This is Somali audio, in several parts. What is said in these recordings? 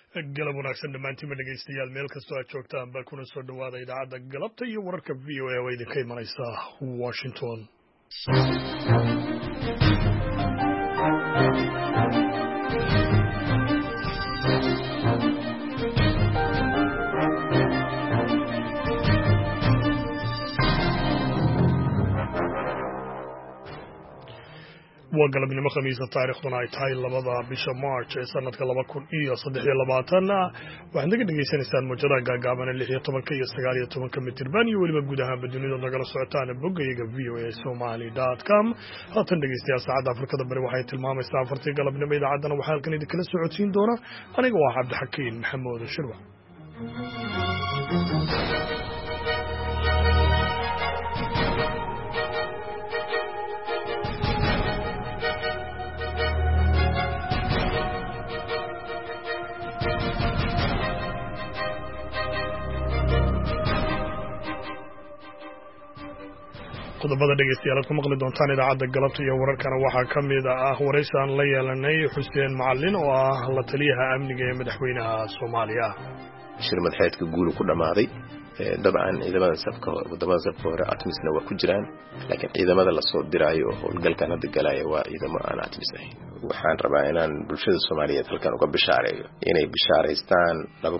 galab wanaagsan dhammaantiinba dhegaystayaal meel kastoo aad joogtaan baa kuna soo dhowaada idaacadda galabta iyo wararka v o a oo idinka imanaysa washington waa galabnimo khamiisa taariikhduna ay tahay 2 bisha March ee sanadka 2023 waxaad naga dhageysanaysaan muujadaha gaagaaban 16 iyo 19 mitirban iyo weliba guud ahaan dunida nagala socotaan boggayaga voasomali.com haatan dhegeystayaal saacadda Afrikada Bari waxay tilmaamaysaa 4 galabnimo idaacaddana waxaa halkan idinkala socodsiin doona aniga waa Cabdixakiin Maxamuud Shirwa qodobada dhegeystayaal ku maqli doontaan idaacadda galabta iyo wararkana waxaa ka mid ah waraysi aan la yeelanay Xuseen Macallin oo ah la taliyaha amniga ee madaxweynaha Soomaaliya shir madaxeedka guul ku dhamaaday dabcan ciidamada safka hore atmisna waa ku jiraan laakiin ciidamada la soo diraayo oo howlgalkan hadda galaya waa ciidamo aan atmis ahayn waxaan rabaa inaan bulshada Soomaaliyeed halkan uga bishaareeyo inay bishaaraystaan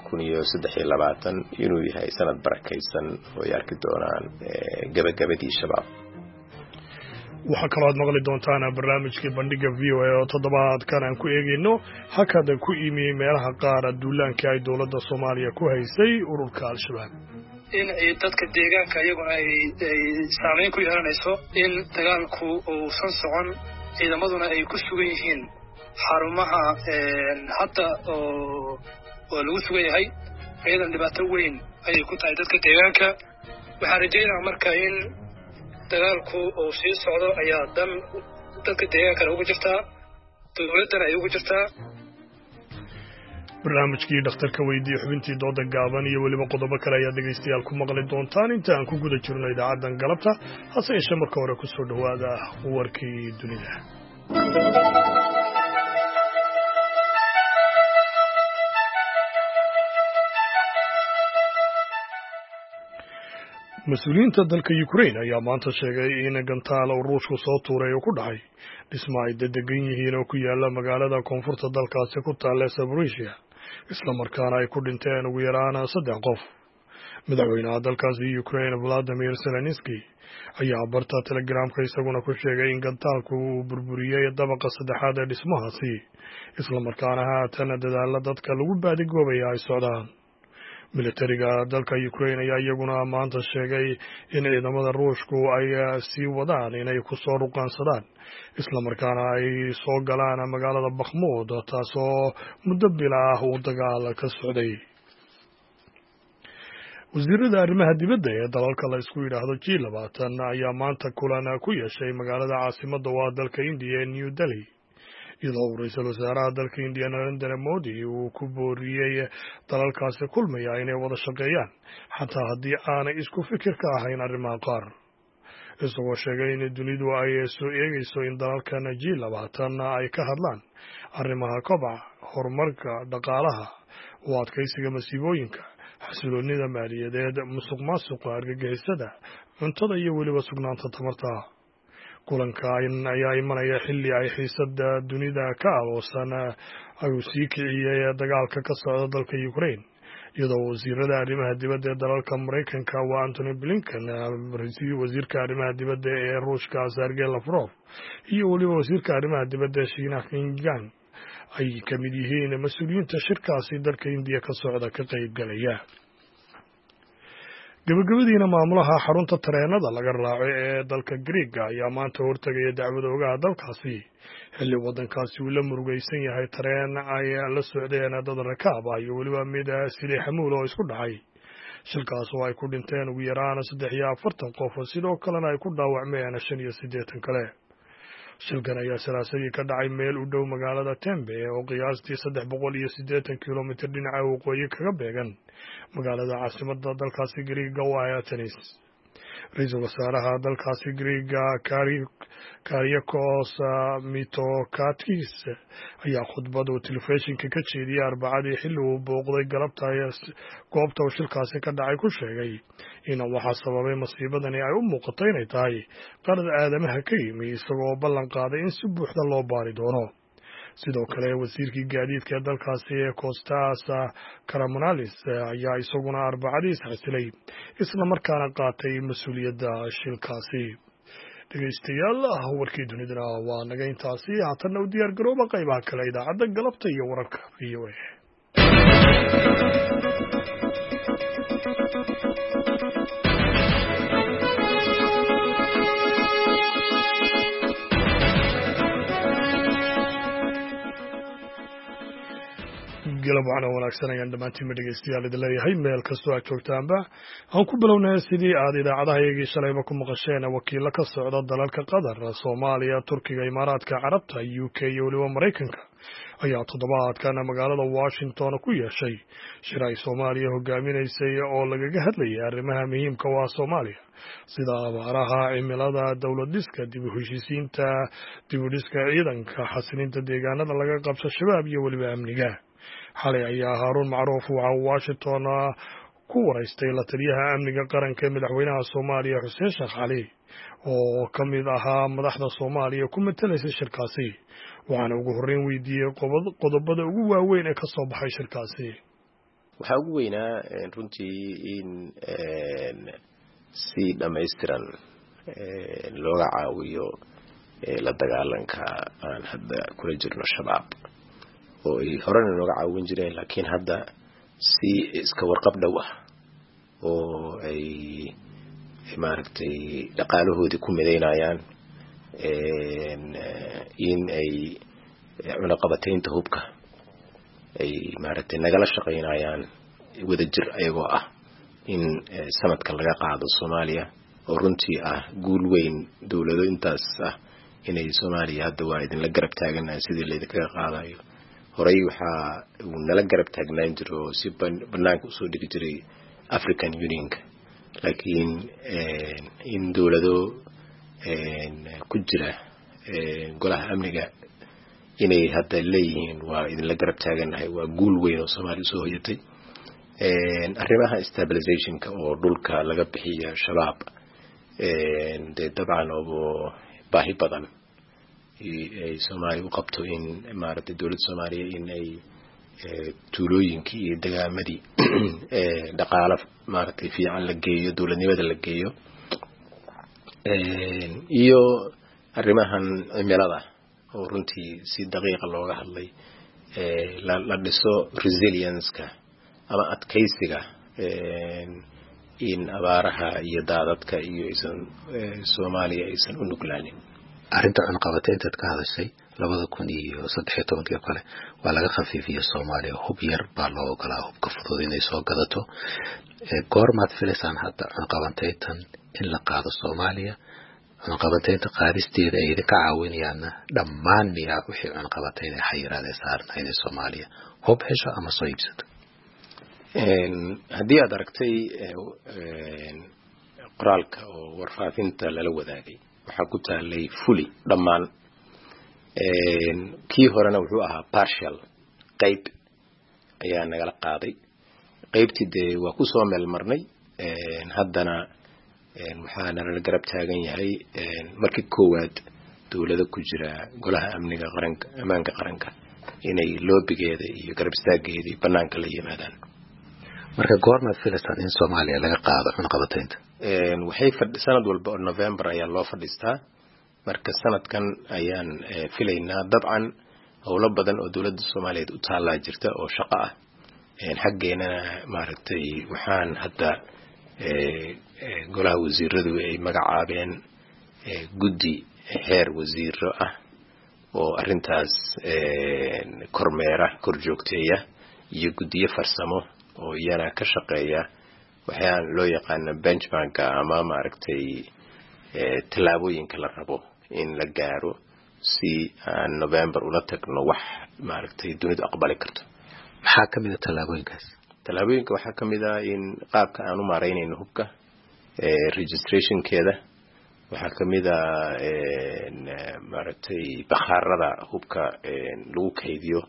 2023 inuu yahay sanad barakaysan oo ay arki doonaan gabagabadii shabaab waxaa kaloo aad maqli doontaan barnaamijkii bandhiga VOA oo toddobaadkan aan ku eegayno hakada ku imi meelaha qaar duulaanka ay dowladda Soomaaliya ku haysay ururka Al-Shabaab in dadka deegaanka iyaguna ay saameyn ku yeelanayso in dagaalku uu san socon ciidamaduna ay ku sugan yihiin xarumaha hadda oo lagu sugan yahay ciidan dhibaato weyn ayay ku tahay dadka deegaanka waxaan rajaynayaa marka in dagaalku uu sii socdo ayaa dan dadka deegaanka ugu jirtaa dowladana ay ugu jirtaa barnaamijkii dhakhtarka weydiiyay xubintii dooda gaaban iyo weliba qodobo kale ayaa dhegaystayaal ku maqli doontaan inta aan ku guda jirno idaacaddan galabta hase yeeshee marka hore ku soo dhowaada warkii dunida mas-uuliyiinta dalka Ukraine ayaa maanta sheegay in gantaal Ruushku soo tuuray oo ku dhacay dhismo ay degan yihiin oo ku yaala magaalada koonfurta dalkaasi ku taalla Zaporizhia isla markaana ay ku dhinteen ugu yaraan 3 qof madaxweynaha dalkaasi Ukraine Volodymyr Zelensky ayaa barta Telegramka isaguna ku sheegay in gantaalku uu burburiyay dabaqa saddexaad ee dhismahaasi isla markaana haatan dadaallada dadka lagu baadigoobayo ay socdaan militariga dalka Ukraine ayaa iyaguna maanta sheegay in ciidamada Ruushku ay sii wadaan inay ku soo ruqansadaan isla markaana ay soo galaan magaalada Bakhmut taasoo muddo bil ah uu dagaal ka socday wasiirada arrimaha dibadda ee dalalka la isku yiraahdo G20 ayaa maanta kulan ku yeeshay magaalada caasimadda waa dalka India New Delhi iyadoo ra'iisul wasaaraha dalka India Narendra Modi uu ku booriyay dalalkaasi kulmaya inay wada shaqeeyaan xataa haddii aanay isku fikir ka ahayn arrimaha qaar isagoo sheegay in dunidu ay soo eegayso in dalalkan G20 ay ka hadlaan arrimaha kobaca horumarka dhaqaalaha u adkaysiga masiibooyinka xasiloonida maaliyadeed musuqmaasuqa argagixisada cuntada iyo weliba sugnaanta tamarta kulanka ayaa imanaya xilli ay xiisada dunida ka aloosan ay sii kiciyay dagaalka ka socda dalka Ukraine iyadoo wasiirada arrimaha dibadda ee dalalka Mareykanka waa Antony Blinken wasiirka arrimaha dibadda ee Ruushka Sergey Lavrov iyo weliba wasiirka arrimaha dibadda ee Shiinaha Qin Gang ay ka mid yihiin mas'uuliyiinta shirkaasi dalka India ka socda ka qayb galaya gabagabadiina maamulaha xarunta tareenada laga raaco ee dalka Greek ayaa maanta hortagaya dacwad oogaha dalkaasi xilli wadankaasi uu la murugaysan yahay tareen ay la socdeen dad rakaab ah iyo weliba mid sidii xamuul oo isku dhacay shilkaas oo ay ku dhinteen ugu yaraan 43 qof sidoo kalena ay ku dhaawacmeen 85 kale shilkan ayaa saraasadii ka dhacay meel u dhow magaalada Tembe oo qiyaastii 380 kilomitir dhinaca waqooyi kaga beegan magaalada caasimadda dalkaasi Greek waa Athens ra-iisul wasaaraha dalkaasi Greega Kyriakos Mitsotakis ayaa khudbad uu telefishinka ka jeediyay Arbacadii xilli uu booqday galabta goobta uu shilkaasi ka dhacay ku sheegay in waxa sababay masiibadani ay u muuqato inay tahay qalad aadamaha ka yimi isagoo ballan qaaday in si buuxda loo baari doono. sidoo kale wasiirkii gaadiidka ee dalkaasi Kostas Karamanlis ayaa isaguna Arbacadii isxasilay isla markaana qaatay mas'uuliyadda shilkaasi. dhegeystayaal warkii dunida waa naga intaasi haatanna u diyaar garooba qaybaha kale idaacadda galabta iyo wararka VOA. galab waxaan wanaagsan ayaan dhammaantiin dhegeystayaal idin leeyahay meel kastoo aad joogtaanba aan ku bilownahay sidii aad idaacadahaygii shalayba ku maqasheen wakiilo ka socda dalalka Qatar, Soomaaliya, Turkiga, Imaaraadka Carabta, UK iyo waliba Mareykanka ayaa toddobaadkan magaalada Washington ku yeeshay shir ay Soomaaliya hogaaminaysay oo lagaga hadlayay arrimaha muhiimka ah Soomaaliya sida abaaraha, cimilada, dawlad dhiska, dib u heshiisiinta, dib u dhiska ciidanka, xasilinta deegaanada laga qabso shabaab iyo waliba amniga. xalay ayaa Haruun Macruuf waxa Washington ku wareystay la taliyaha amniga qaranka ee madaxweynaha Soomaaliya Xuseen Sheekh Cali oo ka mid ahaa madaxda Soomaaliya ku matalayay shirkaasi. waxaana ugu horreyn weydiiyay qodobada ugu waaweyn ee ka soo baxay shirkaasi. waxa ugu weynaa runtii in si dhammaystiran looga caawiyo la dagaalanka aan hadda kula jirno shabaab oo ay horena nooga caawin jireen laakiin hadda si iska warqab dhow ah oo ay maaragtay dhaqaalahoodii ku midaynayaan in ay cunaqabataynta hubka ay maaragtay nagala shaqaynayaan wadajir ayagoo ah in sanadkan laga qaado Soomaaliya oo runtii ah guul weyn dawlado intaas ah inay Soomaaliya hadda waa idin la garab taaganahay sidii la idinka qaadayo. horey waxa uu nala garab taagnaan jiray oo si banaanka u soo dhigi jiray African Union laakiin in dawlado ku jira golaha amniga inay hadda leeyihiin waa idin la garab taaganahay waa guul weyn oo Soomaaliya soo hoyatay. arrimaha stabilizationka oo dhulka laga bixiyo shabaab dabcan oo baahi badan ay Soomaaliya u qabto in maaragtay dawladda Soomaaliya in ay tuulooyinkii iyo degaamadii dhaqaale maaragtay fiican la geeyo dawladnimada la geeyo iyo arrimahan cimilada oo runtii si daqiiqa looga hadlay la dhiso resilience-ka ama adkaysiga in abaaraha iyo daadadka iyo Soomaaliya aysan u nuglaanin. arrinta cunaqabateynta ka hadashay 2013 kale waa laga khafiifiyay Soomaaliya hub yar baa loo ogolaa hubka fudud inay soo gadato. goormaad filaysaan hadda cunaqabateyntan in la qaado Soomaaliya cunaqabateynta qaadisteeda ay idinka caawinayaan dhammaan miyaa wixii cunaqabateyn ay xayiraadeen saarnaa inay Soomaaliya hub hesho ama soo iibsato. haddii aad aragtay qoraalka oo warfaafinta lala wadaagay waxaa ku taalay fully dhammaan kii horena wuxuu ahaa partial qayb ayaa nagala qaaday qaybtii waa ku soo meel marnay haddana waxaa nala garab taagan yahay markii koowaad dawlado ku jira golaha amniga qaranka amaanka qaranka inay loobigeeda iyo garab istaageedii banaanka la yimaadaan. marka goorma filaysaan in Soomaaliya laga qaado cunaqabateynta? waxay sanad walba oo November ayaa loo fadhiistaa marka sanadkan ayaan filaynaa dabcan howlo badan oo dawladda Soomaaliyeed u taalaa jirta oo shaqo ah xaggeena maaragtay waxaan hadda golaha wasiiradu ay magacaabeen guddi heer wasiiro ah oo arrintaas kormeera korjoogteeya iyo guddiyo farsamo oo iyana ka shaqeeya waxaan loo yaqaan benchmark ama maaragtay tallaabooyinka la rabo in la gaaro si aan November ula tagno wax maaragtay dunidu aqbali karto. maxaa kamid ah tallaabooyinkaas? tallaabooyinka waxaa kamid ah in qaabka aan u maareynayno hubka registrationkeeda waxaa kamid ah maaragtay bakhaarada hubka lagu kaydiyo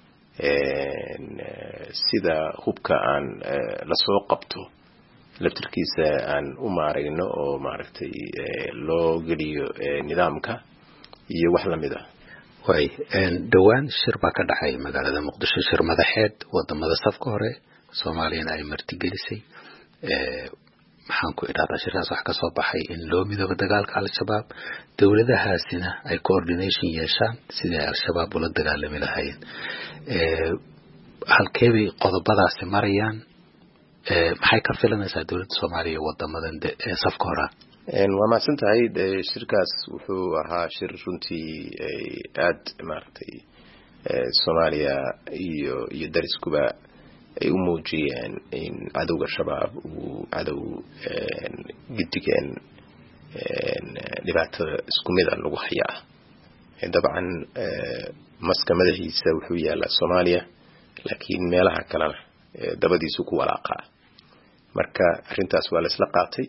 sida hubka aan lasoo qabto laftirkiisa aan u maarayno oo maaragtay loo geliyo nidaamka iyo wax lamid ah way dhawaan shir baa ka dhacay magaalada muqdisho shir madaxeed wadamada safka hore Soomaaliyana ay martigelisay maxaan ku idhaahdaa shirkaas wax ka soo baxay in loo midoobo dagaalka al-shabaab dawladahaasina ay coordination yeeshaan sidii ay al-shabaab ula dagaalami lahaayeen halkeebay qodobadaasi marayaan maxay ka filanaysaa dawladda Soomaaliya wadamadan safka hore waa mahadsan tahay shirkaas wuxuu ahaa shir runtii aad maaragtay Soomaaliya iyo dariskuba ay u muujiyeen in cadowga shabaab uu cadow gidigeen dhibaatada isku mid ah lagu hayaa dabcan maska madaxiisa wuxuu yaalaa Soomaaliya laakiin meelaha kalena dabadiisu ku walaaqaa marka arrintaas waa la isla qaatay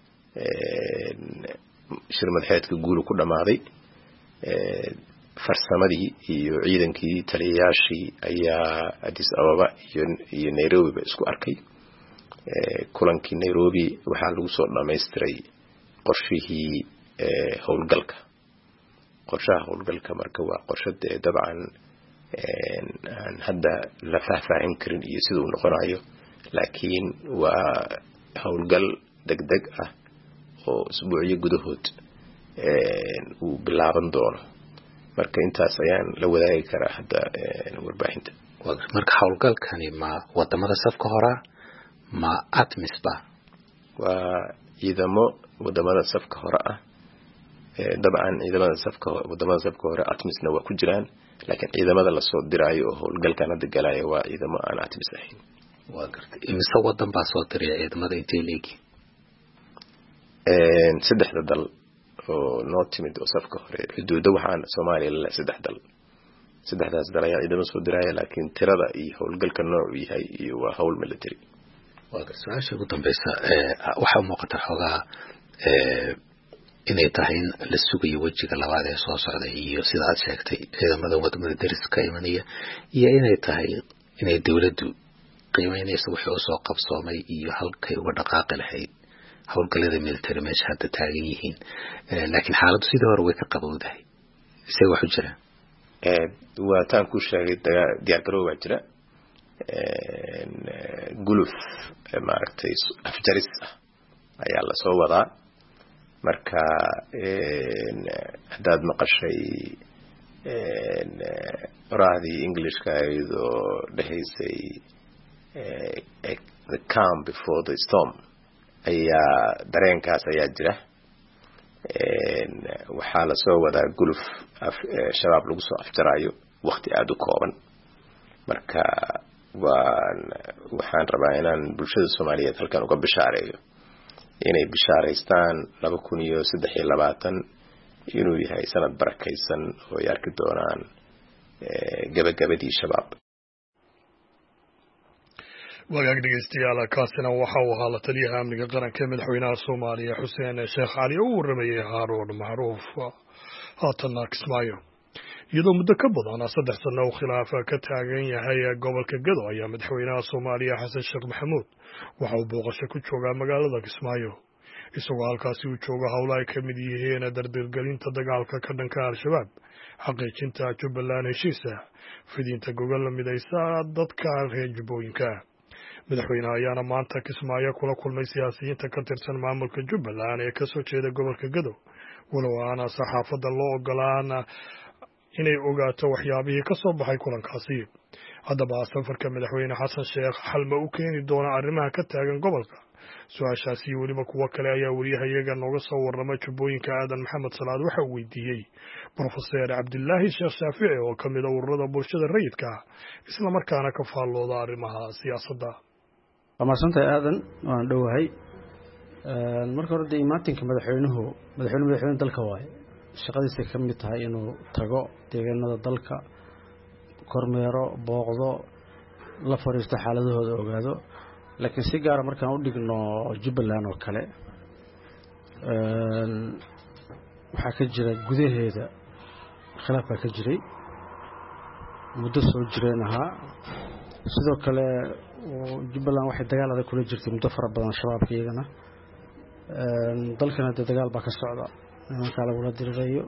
shir madaxeedka guul ku dhamaaday farsamadii iyo ciidankii taliyayaashii ayaa Addis Ababa iyo Nairobi isku arkay kulankii Nairobi waxaa lagu soo dhameystiray qorshihii howlgalka qorshaha howlgalka marka waa qorshada dabcan aan hadda la faahfaahin karin iyo sida uu noqonayo laakiin waa howlgal degdeg ah oo isbuucyo gudahood uu bilaaban doono marka intaas ayaan la wadaagi karaa hadda warbaahinta marka howlgalkani ma wadamada safka hore ma ATMIS ba waa ciidamo wadamada safka hore ah dabcan wadamada safka hore ATMISna waa ku jiraan laakiin ciidamada la soo diraayo oo howlgalkan hadda galaya waa ciidamo aan ATMIS ahayn waa gartay imisa wadan baa soo diray ciidamada intee leegi saddexda dal oo noo timid oo safka hore xuduuda waxaan Soomaaliya la saddexdaas dal ayaa ciidamo soo diraya laakiin tirada iyo howlgalka noocu yahay iyo waa howl military waa su'aasha ugu dambaysa waxa muuqata xogaa inay tahay in la sugayo wajiga labaad ee soo socda iyo sida aad sheegtay ciidamada wadamada dariska imanaya iyo inay tahay inay dawladdu qiimeynayso wixii uu soo qabsoomay iyo halkay uga dhaqaaqi lahayd howlgallada military meesha hadda taagan yihiin laakiin xaaladdu sidii hore way ka qabowdahay isee wax u jira waa taan ku sheegay diyaargarow baa jira guluf maaragtay afjaris ah ayaa la soo wadaa marka haddaad maqashay qoraahdii Englishka ayadoo dhahaysay the calm before the storm ayaa dareenkaas ayaa jira waxaa la soo wadaa guluf shabaab lagu soo afjaraayo waqti aad u kooban marka waxaan rabaa inaan bulshada Soomaaliyeed halkan uga bishaareeyo inay bishaareystaan 2023 inuu yahay sanad barakaysan oo ay arki doonaan gabagabadii shabaab wagaag dhegeystayaal kaasina waxa uu ahaa la taliyaha amniga qaranka ee madaxweynaha Soomaaliya Xuseen Sheekh Cali oo waramayay Haaruun Macruuf haatan Kismaayo iyadoo muddo ka badan 3 sano oo khilaaf ka taagan yahay gobolka Gado ayaa madaxweynaha Soomaaliya Xasan Sheekh Maxamuud waxa uu booqasho ku joogaa magaalada Kismaayo isagoo halkaasi uu jooga howlo ay ka mid yihiin dardargelinta dagaalka ka dhanka al-shabaab xaqiijinta Jubbaland heshiisa fidinta gogol la midaysa dadka reer Jubbooyinka madaxweynaha ayaana maanta Kismaayo kula kulmay siyaasiyiinta ka tirsan maamulka Jubbaland ee ka soo jeeda gobolka Gado walow aan saxaafadda loo ogolaan inay ogaato waxyaabihii ka soo baxay kulankaasi haddaba safarka madaxweyne Xasan Sheekh xalma u keeni doona arrimaha ka taagan gobolka su'aashaasi waliba kuwa kale ayaa wariyahayaga nooga soo warramay Jubbooyinka Aadan Maxamed Salaad waxa uu weydiiyey Professor Cabdullaahi Sheekh Shaafici oo ka mid ah ururada bulshada rayidka isla markaana ka faallooda arrimaha siyaasadda wamaasantay aadan waan dhowahay marka hore imaatinka madaxweyne dalka waaye shaqadiisa ka mid tahay inuu tago deegaanada dalka kormeero booqdo la fariisto xaaladahooda ogaado laakiin si gaar ah markaan u dhigno Jubbaland oo kale waxaa ka jira gudaheeda khilaaf baa ka jiray muddo soo jireen ahaa sidoo kale Jubbaland waxay dagaal adag kula jirtay muddo fara badan shabaabka iyagana dalkana dagaal baa ka socda nimanka lagu dirirayo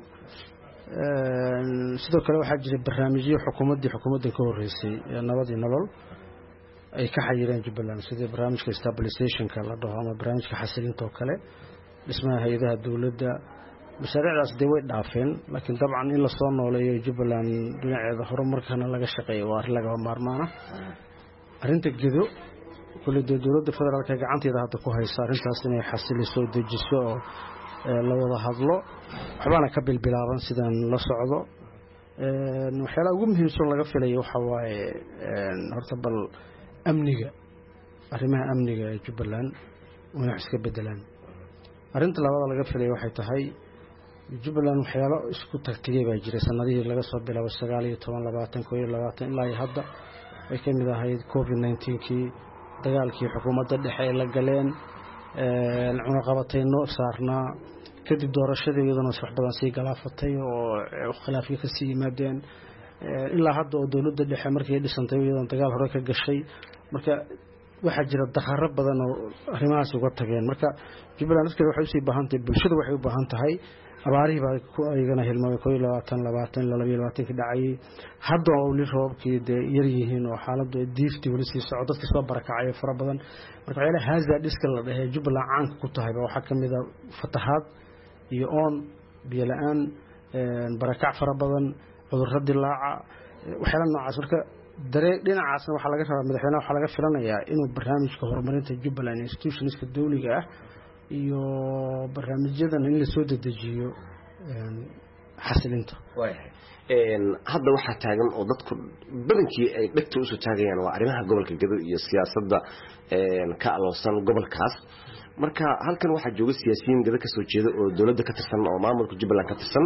sidoo kale waxaa jiray barnaamijyo xukuumadda ka horeysay nabad iyo nolol ay ka xayireen Jubbaland sida barnaamijka stabilization-ka la dhaho ama barnaamijka xasilinta oo kale dhismaha hay'adaha dawladda mashaariicdaas way dhaafeen laakiin dabcan in la soo nooleeyo Jubbaland dhinaceeda horumarkana laga shaqeeyo waa arrin laga maarmaan ah arrinta gedo kulli dawladda federaalka gacanteeda hadda ku haysa arrintaas inay xasiliso dejiso la wada hadlo waxbaana ka bilbilaaban sidaan la socdo waxyaalaha ugu muhiimsan laga filayo waxa waaye horta bal amniga arrimaha amniga ee Jubbaland way iska bedelaan arrinta labaad laga filayo waxay tahay Jubbaland waxyaalo isku tagtiyay baa jiray sanadihii laga soo bilaabo 19 ilaa hadda ay ka mid ahayd COVID-19kii dagaalkii xukuumadda dhexe ay la galeen cunaqabatayno saarnaa kadib doorashadii iyadana wax badan sii galaafatay oo khilaafyo ka sii yimaadeen ilaa hadda oo dawladda dhexe markii ay dhisantay iyadana dagaal hore ka gashay marka waxa jira dakharo badan oo arrimahaas uga tageen marka Jubbaland dadkeeda waxay u sii baahan tahay bulshada waxay u baahan tahay abaarihi baa ku ayagana hilmaamay 22 ka dhacay hadda oo li roobkii yar yihiin oo xaaladdu diifti wali sii socdo dadka soo barakacay fara badan marka waxay haazard iska la dhahay Jubbaland caan ku tahay waxa kamid ah fatahaad iyo biyo la'aan barakac fara badan cudurro dilaaca waxyaalo noocaas marka dhinacaasna waxa laga rabaa madaxweynaha waxa laga filanayaa inuu barnaamijka horumarinta Jubbaland institutionska dawliga ah iyo barnaamijyadan in la soo dedejiyo xasilinta hadda waxa taagan oo dadku badankii ay dhagta u soo taagayaan waa arrimaha gobolka Gedo iyo siyaasadda ka aloosan gobolkaas marka halkan waxa jooga siyaasiyiin Gedo ka soo jeeda oo dawladda ka tirsan oo maamulka Jubbaland ka tirsan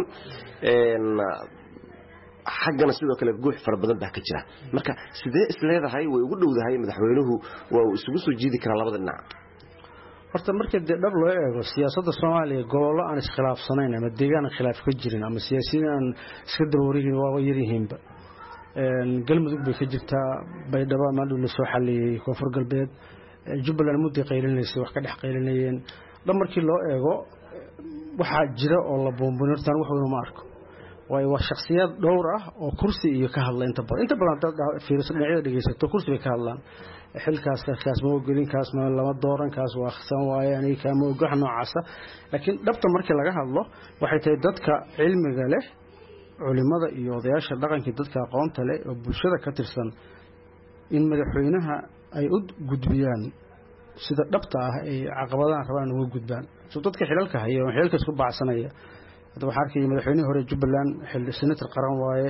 xaggana sidoo kale guux fara badan baa ka jira marka sidee isleedahay way ugu dhowdahay madaxweynuhu waa isugu soo jiidi karaa labada dhinac horta markii dhab loo eego siyaasadda Soomaaliya gobollo aan iskhilaafsanayn ama deegaan khilaaf ka jirin ama siyaasiyiin aan iska daboorigin waa yarihiinba galmudug bay ka jirtaa baydhabo maaduu la soo xaliyay koonfur galbeed Jubbaland muddo qaylinaysa wax ka dhex qaylinayeen dhan markii loo eego waxa jira oo la boonboonirtaan wax weyn ma arko waa shakhsiyad dhowr ah oo kursi iyo ka hadla inta badan dad fiirso dhinacyada dhageysato kursi bay ka hadlaan xilkaas ma ogolin kaas ma lama dooran kaas waa khsan waaye aniga kama ogax noocaasa laakiin dhabta markii laga hadlo waxay tahay dadka cilmiga leh culimada iyo odayaasha dhaqanka dadka aqoonta leh oo bulshada ka tirsan in madaxweynaha ay u gudbiyaan sida dhabta ah ay caqabadaha rabaan uga gudbaan soo dadka xilalka haya oo xilalka isku baacsanaya hadda waxa arkay madaxweynaha hore Jubbaland xil senator qaran waaye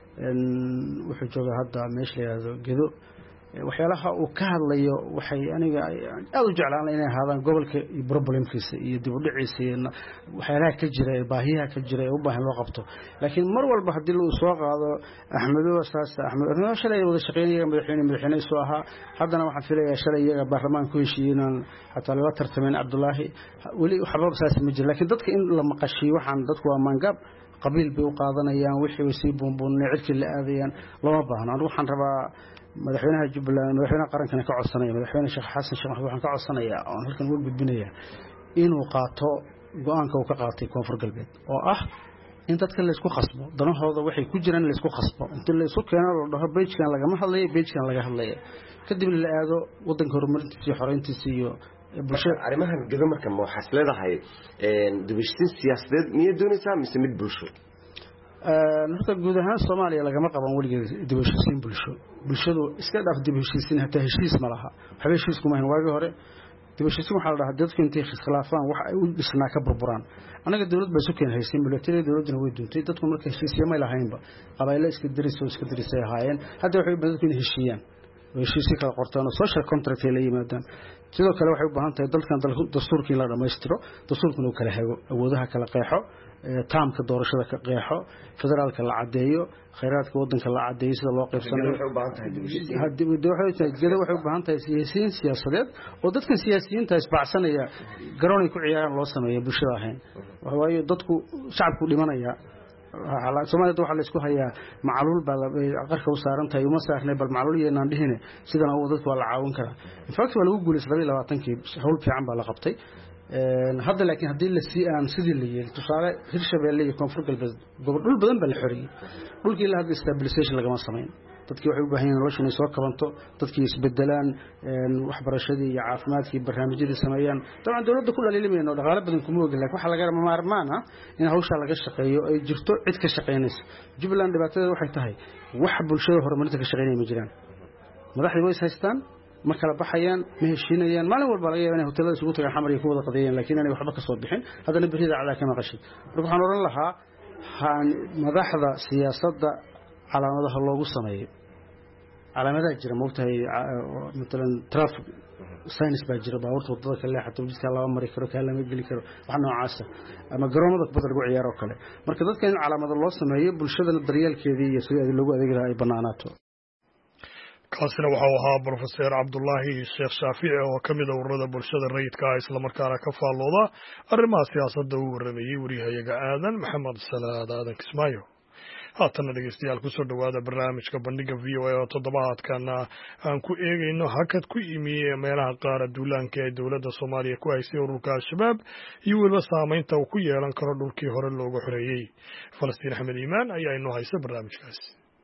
wuxuu joogaa hadda meesha la yiraahdo Gedo waxyaalaha uu ka hadlayo waxay aniga aad u jeclaan inay ahaadaan gobolka iyo problemkiisa iyo dib u dhiciisa waxyaalaha ka jira baahiyaha ka jira u baahan loo qabto laakiin mar walba hadii uu soo qaado Axmedow Axmed shalay wada shaqeynaya madaxweyne soo ahaa haddana waxaan filayaa shalay iyaga baarlamaanka ku heshiiyeen xataa la tartameen Cabdullaahi wali waxba saas ma jiro laakiin dadka in la maqashiyo waxaan dadku waa maangab qabiil bay u qaadanayaan wixii way sii boonboonay cirkii la aadayaan lama baahna waxaan rabaa madaxweynaha Jubbaland madaxweynaha qarankana ka codsanaya madaxweyne Sheekh Xasan Sheekh Maxamed waxaan ka codsanayaa oo halkan ugu gudbinaya inuu qaato go'aanka uu ka qaatay koonfur galbeed oo ah in dadka la isku qasbo danahooda waxay ku jiraan la isku qasbo inta la isku keeno loo dhaho beejkan lagama hadlayo beejkan laga hadlayo kadib la aado wadanka horumarintiisa iyo xoreyntiisa iyo bulshada arrimahan Gedo marka ma waxa isleedahay dibishin siyaasadeed miyay doonaysaa mise mid bulsho horta guud ahaan Soomaaliya lagama qaban waligeed dib u heshiisiin bulshadu iska dhaaf dib u heshiisiin hata heshiis ma laha waxa heshiis kuma ahan waagi hore dib u heshiisiin waxa la dhahaa dadku intay khilaafaan wax ay u dhisnaa ka burburaan anaga dawlad baa soo haysan military dawladna way duntay dadku marka heshiisiin ma lahaynba qabaylo iska dirisay ahaayeen hadda waxay dadku in heshiiyaan heshiisiin kala qortaan social contract ay la yimaadaan sidoo kale waxay u baahan tahay dalkan dastuurkii la dhameystiro dastuurkuna uu kala hago awoodaha kala qeexo taamka doorashada ka qeexo federaalka la cadeeyo khayraadka wadanka la cadeeyo sida loo qaybsanayo waxay u baahan tahay siyaasiyiin siyaasadeed oo dadkan siyaasiyiinta isbaacsanaya garoon ay ku ciyaaraan loo sameeyo bulshada ahayn waayo dadku shacabku dhimanaya Soomaalida waxa la isku hayaa macluul baa qarka u saaran tahay uma saarnay bal macluul yeelan dhihine sidana oo dadku waa la caawin karaa in fact waa lagu guuleystay 22kii hawl fiican baa la qabtay hadda laakiin hadii la sii aan sidii la yeelay tusaale Hirshabeelle iyo Koonfur Galbeed gobol dhul badan baa la xoriyay dhulkii la hadda stabilization lagama sameyn dadkii waxay u baahan yihiin nolosha inay soo kabanto dadkii isbedelaan waxbarashadii iyo caafimaadkii barnaamijyadii sameeyaan dabcan dawladda ku dhaliilayno dhaqaale badan kuma ogin laakiin waxa laga maarmaan ah in hawsha laga shaqeeyo ay jirto cid ka shaqeynaysa Jubbaland dhibaatada waxay tahay wax bulshada horumarinta ka shaqeynaya ma jiraan madaxdu way haystaan ma kala baxayaan ma heshiinayaan maalin walba laga yaabaa inay hoteelada isugu tagaan xamar iyo ku wada qadeeyaan laakiin aanay waxba ka soo bixin hadana berida cadaad ka maqashay marka waxaan oran lahaa madaxda siyaasadda calaamadaha loogu sameeyo calaamadaha jira moogtahay مثلا traffic signs baa jira baabuurta wadada kale xataa jidka laba mari karo kala ma geli karo wax noocaas ama garoomada kubadda lagu ciyaaro kale marka dadka in calaamado loo sameeyo bulshada daryeelkeedii iyo sidii loogu adeegi lahaa ay banaanaato kaasina waxa uu ahaa Professor Abdullahi Sheekh Shaafici oo ka mid ah ururada bulshada rayidka ah isla markaana ka faallooda arrimaha siyaasadda uu waramayay wariyahayaga aadan maxamed salaad aadan Kismaayo haatana dhegeystayaal ku soo dhawaada barnaamijka bandhiga VOA oo toddobaadkan aan ku eegayno hakad ku yimi meelaha qaar duulaanka ee dowladda Soomaaliya ku haysay ururka Al-Shabaab iyo weliba saameynta uu ku yeelan karo dhulkii hore looga xoreeyay Falastiin Axmed Iimaan ayaa inoo haysa barnaamijkaas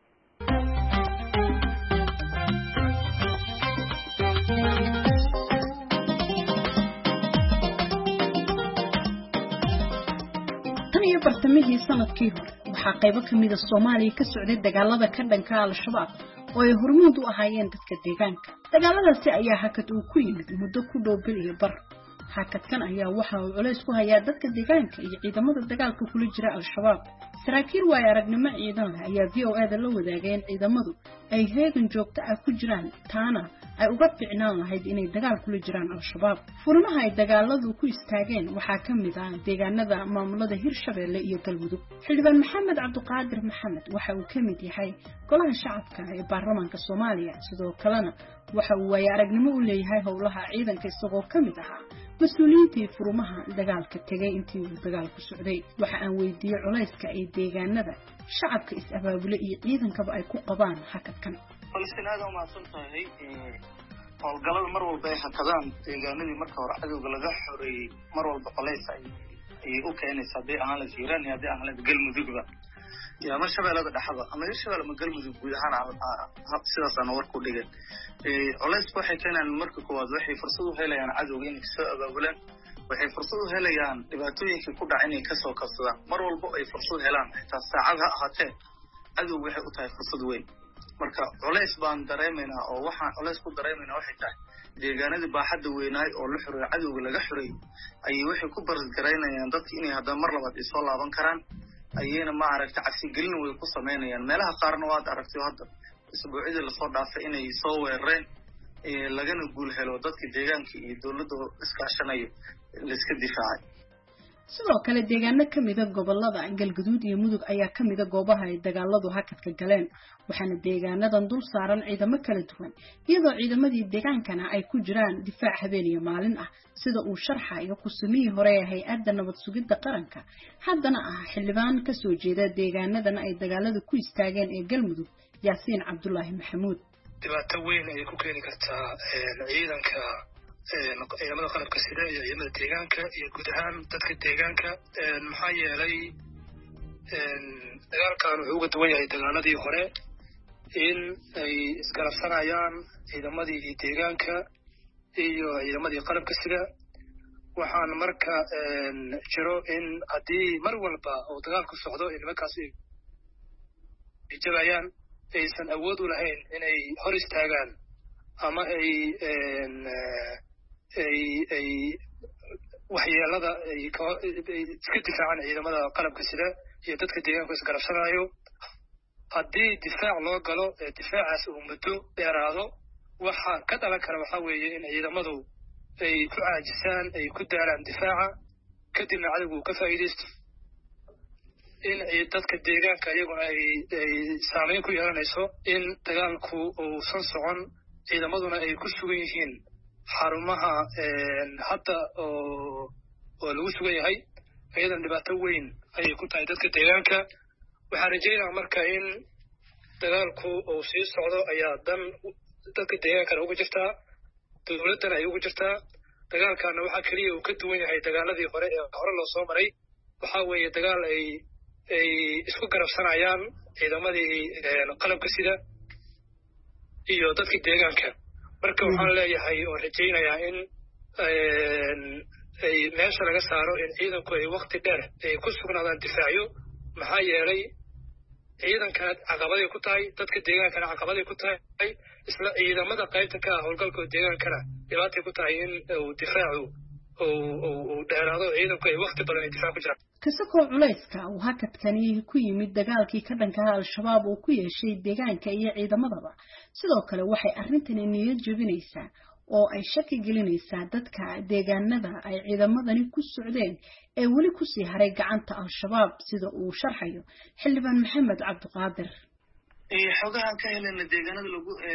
bartamihii sanadkii hore waxaa qaybo kamid ah Soomaaliya ka socday dagaalada ka dhanka Al-Shabaab oo ay hormuud u ahaayeen dadka deegaanka dagaaladaasi ayaa hakad uu ku yimid muddo ku dhow bil iyo bar hakadkan ayaa waxa uu culays ku hayaa dadka deegaanka iyo ciidamada dagaalka kula jira Al-Shabaab saraakiil way aragnimo ciidan leh ayaa VOA la wadaageen ciidamadu ay heegan joogto ah ku jiraan taana ay uga ficnaan lahayd inay dagaal kula jiraan Al-Shabaab furmaha ay dagaaladu ku istaageen waxaa kamid ah deegaanada maamulada Hirshabeelle iyo Galmudug xildhibaan Maxamed Cabdiqaadir Maxamed waxa uu kamid yahay golaha shacabka ee baarlamaanka Soomaaliya sidoo kalena waxa uu way aragnimo u leeyahay howlaha ciidanka isagoo kamid ah mas'uuliyiintii furmaha dagaalka tagay intii uu dagaalku socday waxa aan weydiiyay culayska ay deegaanada shacabka is-abaabule iyo ciidankaba ay ku qabaan hakadkan Falastiin ma santahay howlgallada mar walba ay hakadaan deegaanadii marka hore cadowga laga xoreeyay mar walba culays ay u keenaysaa hadii aan la jiran iyo hadii aan la Galmudugba yaa ma shabeelada dhaxaba ama Hirshabeelle ma Galmudug guud ahaan sidaas aan war ku dhigay culays waxay keenaan marka koowaad waxay fursad u helayaan cadowga inay soo abaabulaan waxay fursad u helayaan dhibaatooyinka ku dhacay inay ka soo kabsadaan mar walba ay fursad helaan xitaa saacad ha ahaatee cadowga waxay u tahay fursad weyn marka culays baan dareemeynaa oo waxaan culays ku dareemeynaa waxay tahay deegaanadii baaxadda weynaay oo la xoreeyay cadowga laga xoreeyay ayay waxay ku barisgareynayaan dadka inay haddana mar labaad soo laaban karaan ayayna ma aragtay cabsi gelin way ku sameynayaan meelaha qaarna waad aragtay hadda isbuucida la soo dhaafay inay soo weerareen lagana guul helo dadka deegaanka iyo dawladda iskaashanayo la iska difaacay sidoo kale deegaano kamid ah gobolada Galgaduud iyo Mudug ayaa kamid ah goobaha ay dagaaladu hakadka galeen waxaana deegaanadan dul saaran ciidamo kala duwan iyadoo ciidamadii deegaankana ay ku jiraan difaac habeen iyo maalin ah sida uu sharxayo kusumihii hore ee hay'adda nabad sugidda qaranka haddana ah xildhibaan ka soo jeeda deegaanadan ay dagaaladu ku istaageen ee Galmudug Yaasiin Cabdullaahi Maxamuud dhibaato weyn ay ku keeni kartaa ciidanka ciidamada qalabka sida iyo ciidamada deegaanka iyo guud ahaan dadka deegaanka maxaa yeelay dagaalkan wuxuu uga duwan yahay dagaaladii hore in ay isgarabsanayaan ciidamadii deegaanka iyo ciidamadii qalabka sida waxaan marka jiro in haddii mar walba oo dagaalku socdo nimankaas ay jabayaan aysan awood u lahayn inay hor istaagaan ama ay waxyeelada ay iska difaacaan ciidamada qalabka sida iyo dadka deegaanka isgarabsanayo haddii difaac loo galo difaacaas uu muddo dheeraado waxa ka dhalan kara waxa weeye in ciidamadu ay ku caajisaan ay ku daalaan difaaca kadibna cadowgu ka faa'iideysto in dadka deegaanka iyaguna ay saameyn ku yeelanayso in dagaalku uusan socon ciidamaduna ay ku sugan yihiin xarumaha hadda oo lagu sugan yahay ayadan dhibaato weyn ayay ku tahay dadka deegaanka. waxaan rajaynayaa marka in dagaalku uu sii socdo ayaa dan dadka deegaankana ugu jirtaa, dowladdana ay ugu jirtaa. dagaalkana waxaa keliya uu ka duwan yahay dagaaladii hore ee hore loo soo maray. waxaa weeye dagaal ay isku garabsanayaan ciidamadii qalabka sida iyo dadka deegaanka. marka waxaan leeyahay oo rajaynayaa in ay meesha laga saaro in ciidanku ay waqti dheer ay ku sugnaadaan difaacyo, maxaa yeelay ciidanka caqabaday ku tahay, dadka deegaankana caqabaday ku tahay, isla ciidamada qaybta ka ah howlgalka deegaankana dhibaatay ku tahay in uu difaacu uu dheeraado, ciidanku ay waqti badan ay difaac ku jiraan. kasakoo culayska uu hakadkani ku yimid dagaalkii ka dhanka al-shabaab uu ku yeeshay deegaanka iyo ciidamadaba, sidoo kale waxay arrintani niyad jebinaysaa oo ay shaki gelinaysaa dadka deegaanada ay ciidamadani ku socdeen ee weli kusii haray gacanta al-shabaab, sida uu sharxayo xildhibaan maxamed cabdiqaadir. xogahan ka helena deegaanada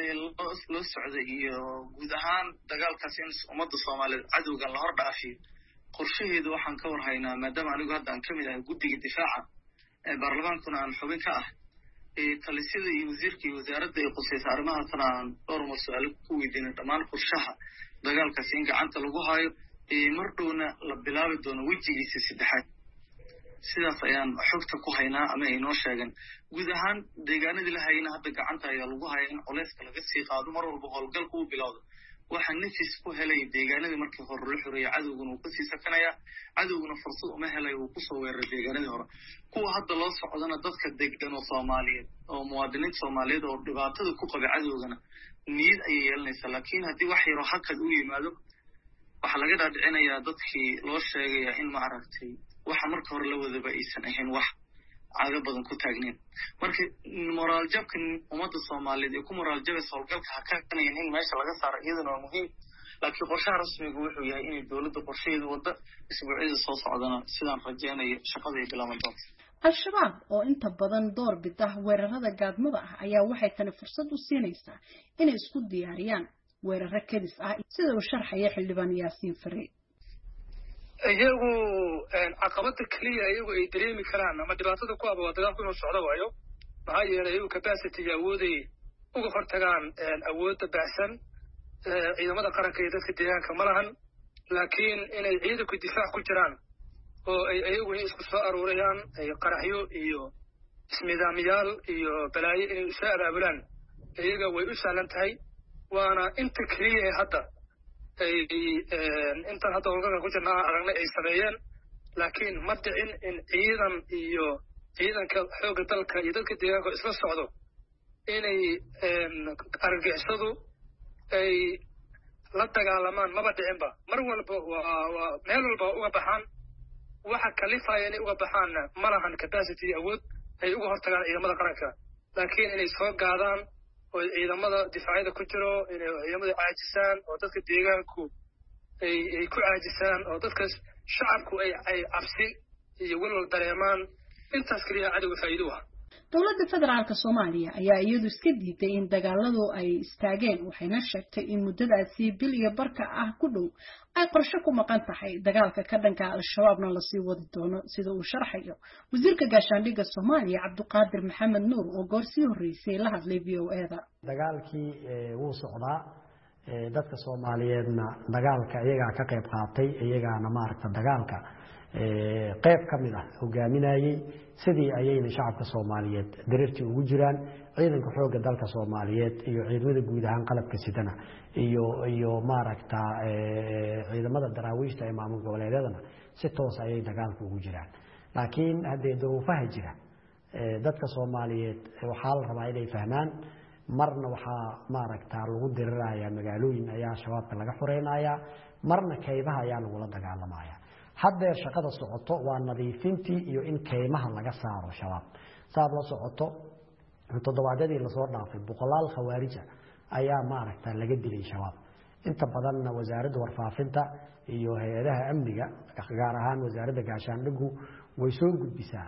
loo socday iyo guud ahaan dagaalkaas in ummadda soomaaliyeed cadowgan la hor dhaafiyo qorshaheedu waxaan ka warhaynaa, maadaama anigu hadda aan ka mid ahay guddiga difaaca baarlamaankuna aan xubin ka ah, talisyada iyo wasiirka iyo wasaaradda ay qusaysa arrimahaasna aan dhowr mar su-aalo ku weydiinay dhammaan qorshaha dagaalkaasi in gacanta lagu hayo mar dhowna la bilaabi doono wejigiisa saddexaad. sidaas ayaan xogta ku haynaa ama ay noo sheegeen. guud ahaan deegaanadii la hayna hadda gacanta ayaa lagu haya in culeyska laga sii qaado mar walba howlgalka uu bilowdo. waxaa nafis ku helay deegaanadii markii hore la xoreeyay, cadowguna uu kasii sakanayaa, cadowguna fursad uma helay uu kusoo weeraray deegaanadii hore. kuwa hadda loo socdana dadka degan oo soomaaliyeed oo muwaadiniinta soomaaliyeed oo dhibaatada ku qabay cadowgana niyad ayay yeelanaysaa. laakiin haddii wax yaroo hakad u yimaado waxaa laga dhaadhicinayaa dadkii loo sheegaya in maaragtay waxa marka hore la wadaba aysan ahayn wax caado badan ku taagneed. marka moraal jabka ummadda soomaaliyeed ee ku moraal jabaysa howlgalka hakanayan in meesha laga saaro iyadana waa muhiim. laakiin qorshaha rasmiga wuxuu yahay inay dowladda qorshaheedu wadda isbuucyada soo socdana sidaan rajaynayo shaqada ay bilaaban doonto. al-shabaab oo inta badan door bida weerarada gaadmada ah ayaa waxay tani fursad u siinaysaa inay isku diyaariyaan weeraro kadis ah, sida uu sharxaya xildhibaan yaasiin fare. iyagu caqabada keliya iyagu ay dareemi karaan ama dhibaatada ku aba waa dagaalku inuu socdo waayo, maxaa yeelay iyagu capacity awooday uga hortagaan awoodda baahsan ciidamada qaranka iyo dadka deegaanka ma lahan. laakiin inay ciidanku difaac ku jiraan oo ay iyaguna isku soo aruurayaan qaraxyo iyo isnidaamyaal iyo balaayo inay isoo abaabulaan iyaga way u sahlan tahay. waana inta keliya ee hadda intaan hadda howlgalka ku jirna aan aragnay ay sameeyeen. laakiin ma dhicin in ciidan iyo ciidanka xoogga dalka iyo dadka deegaanka isla socdo inay argagixisadu ay la dagaalamaan, maba dhicinba. mar walba waa meel walba uga baxaan, waxa kalifaya inay uga baxaanna ma lahan capacity iyo awood ay uga hortagaan ciidamada qaranka. laakiin inay soo gaadaan oo ciidamada difaacyada ku jiro inay ciidamada caajisaan oo dadka deegaanku ay ku caajisaan oo dadka shacabku ay cabsi iyo walwal dareemaan, intaas keliya cadowga faa'iido ah. dowladda federaalka Soomaaliya ayaa iyadu iska diiday in dagaaladu ay istaageen, waxayna sheegtay in muddadaasi bil iyo barka ah ku dhow ay qorshe ku maqan tahay dagaalka ka dhanka al-shabaabna la sii wadi doono, sida uu sharxayo wasiirka gaashaandhigga Soomaaliya Cabdiqaadir Maxamed Nuur oo goorsii horeysay la hadlay VOA-da. dagaalkii wuu socdaa, dadka Soomaaliyeedna dagaalka iyaga ka qayb qaatay, iyagaana maaragta dagaalka qayb kamid ah hogaaminayay, sidii ayayna shacabka Soomaaliyeed dareertii ugu jiraan. ciidanka xoogga dalka Soomaaliyeed iyo ciidamada guud ahaan qalabka sidana iyo maaragta ciidamada daraawiishta ee maamul goboleedyadana si toos ayay dagaalka ugu jiraan. laakiin haddii duruufaha jira dadka Soomaaliyeed waxaa la rabaa inay fahmaan, marna waxaa maaragta lagu dirirayaa magaalooyin ayaa shabaabka laga xoreynayaa, marna kaymaha ayaa lagula dagaalamayaa. haddeer shaqada socoto waa nadiifintii iyo in kaymaha laga saaro shabaab. saab la socoto toddobaadyadii lasoo dhaafay boqolaal khawaarija ayaa maaragta laga dilay shabaab. inta badanna wasaaradda warfaafinta iyo hay-adaha amniga gaar ahaan wasaaradda gaashaandhiggu way soo gudbisaa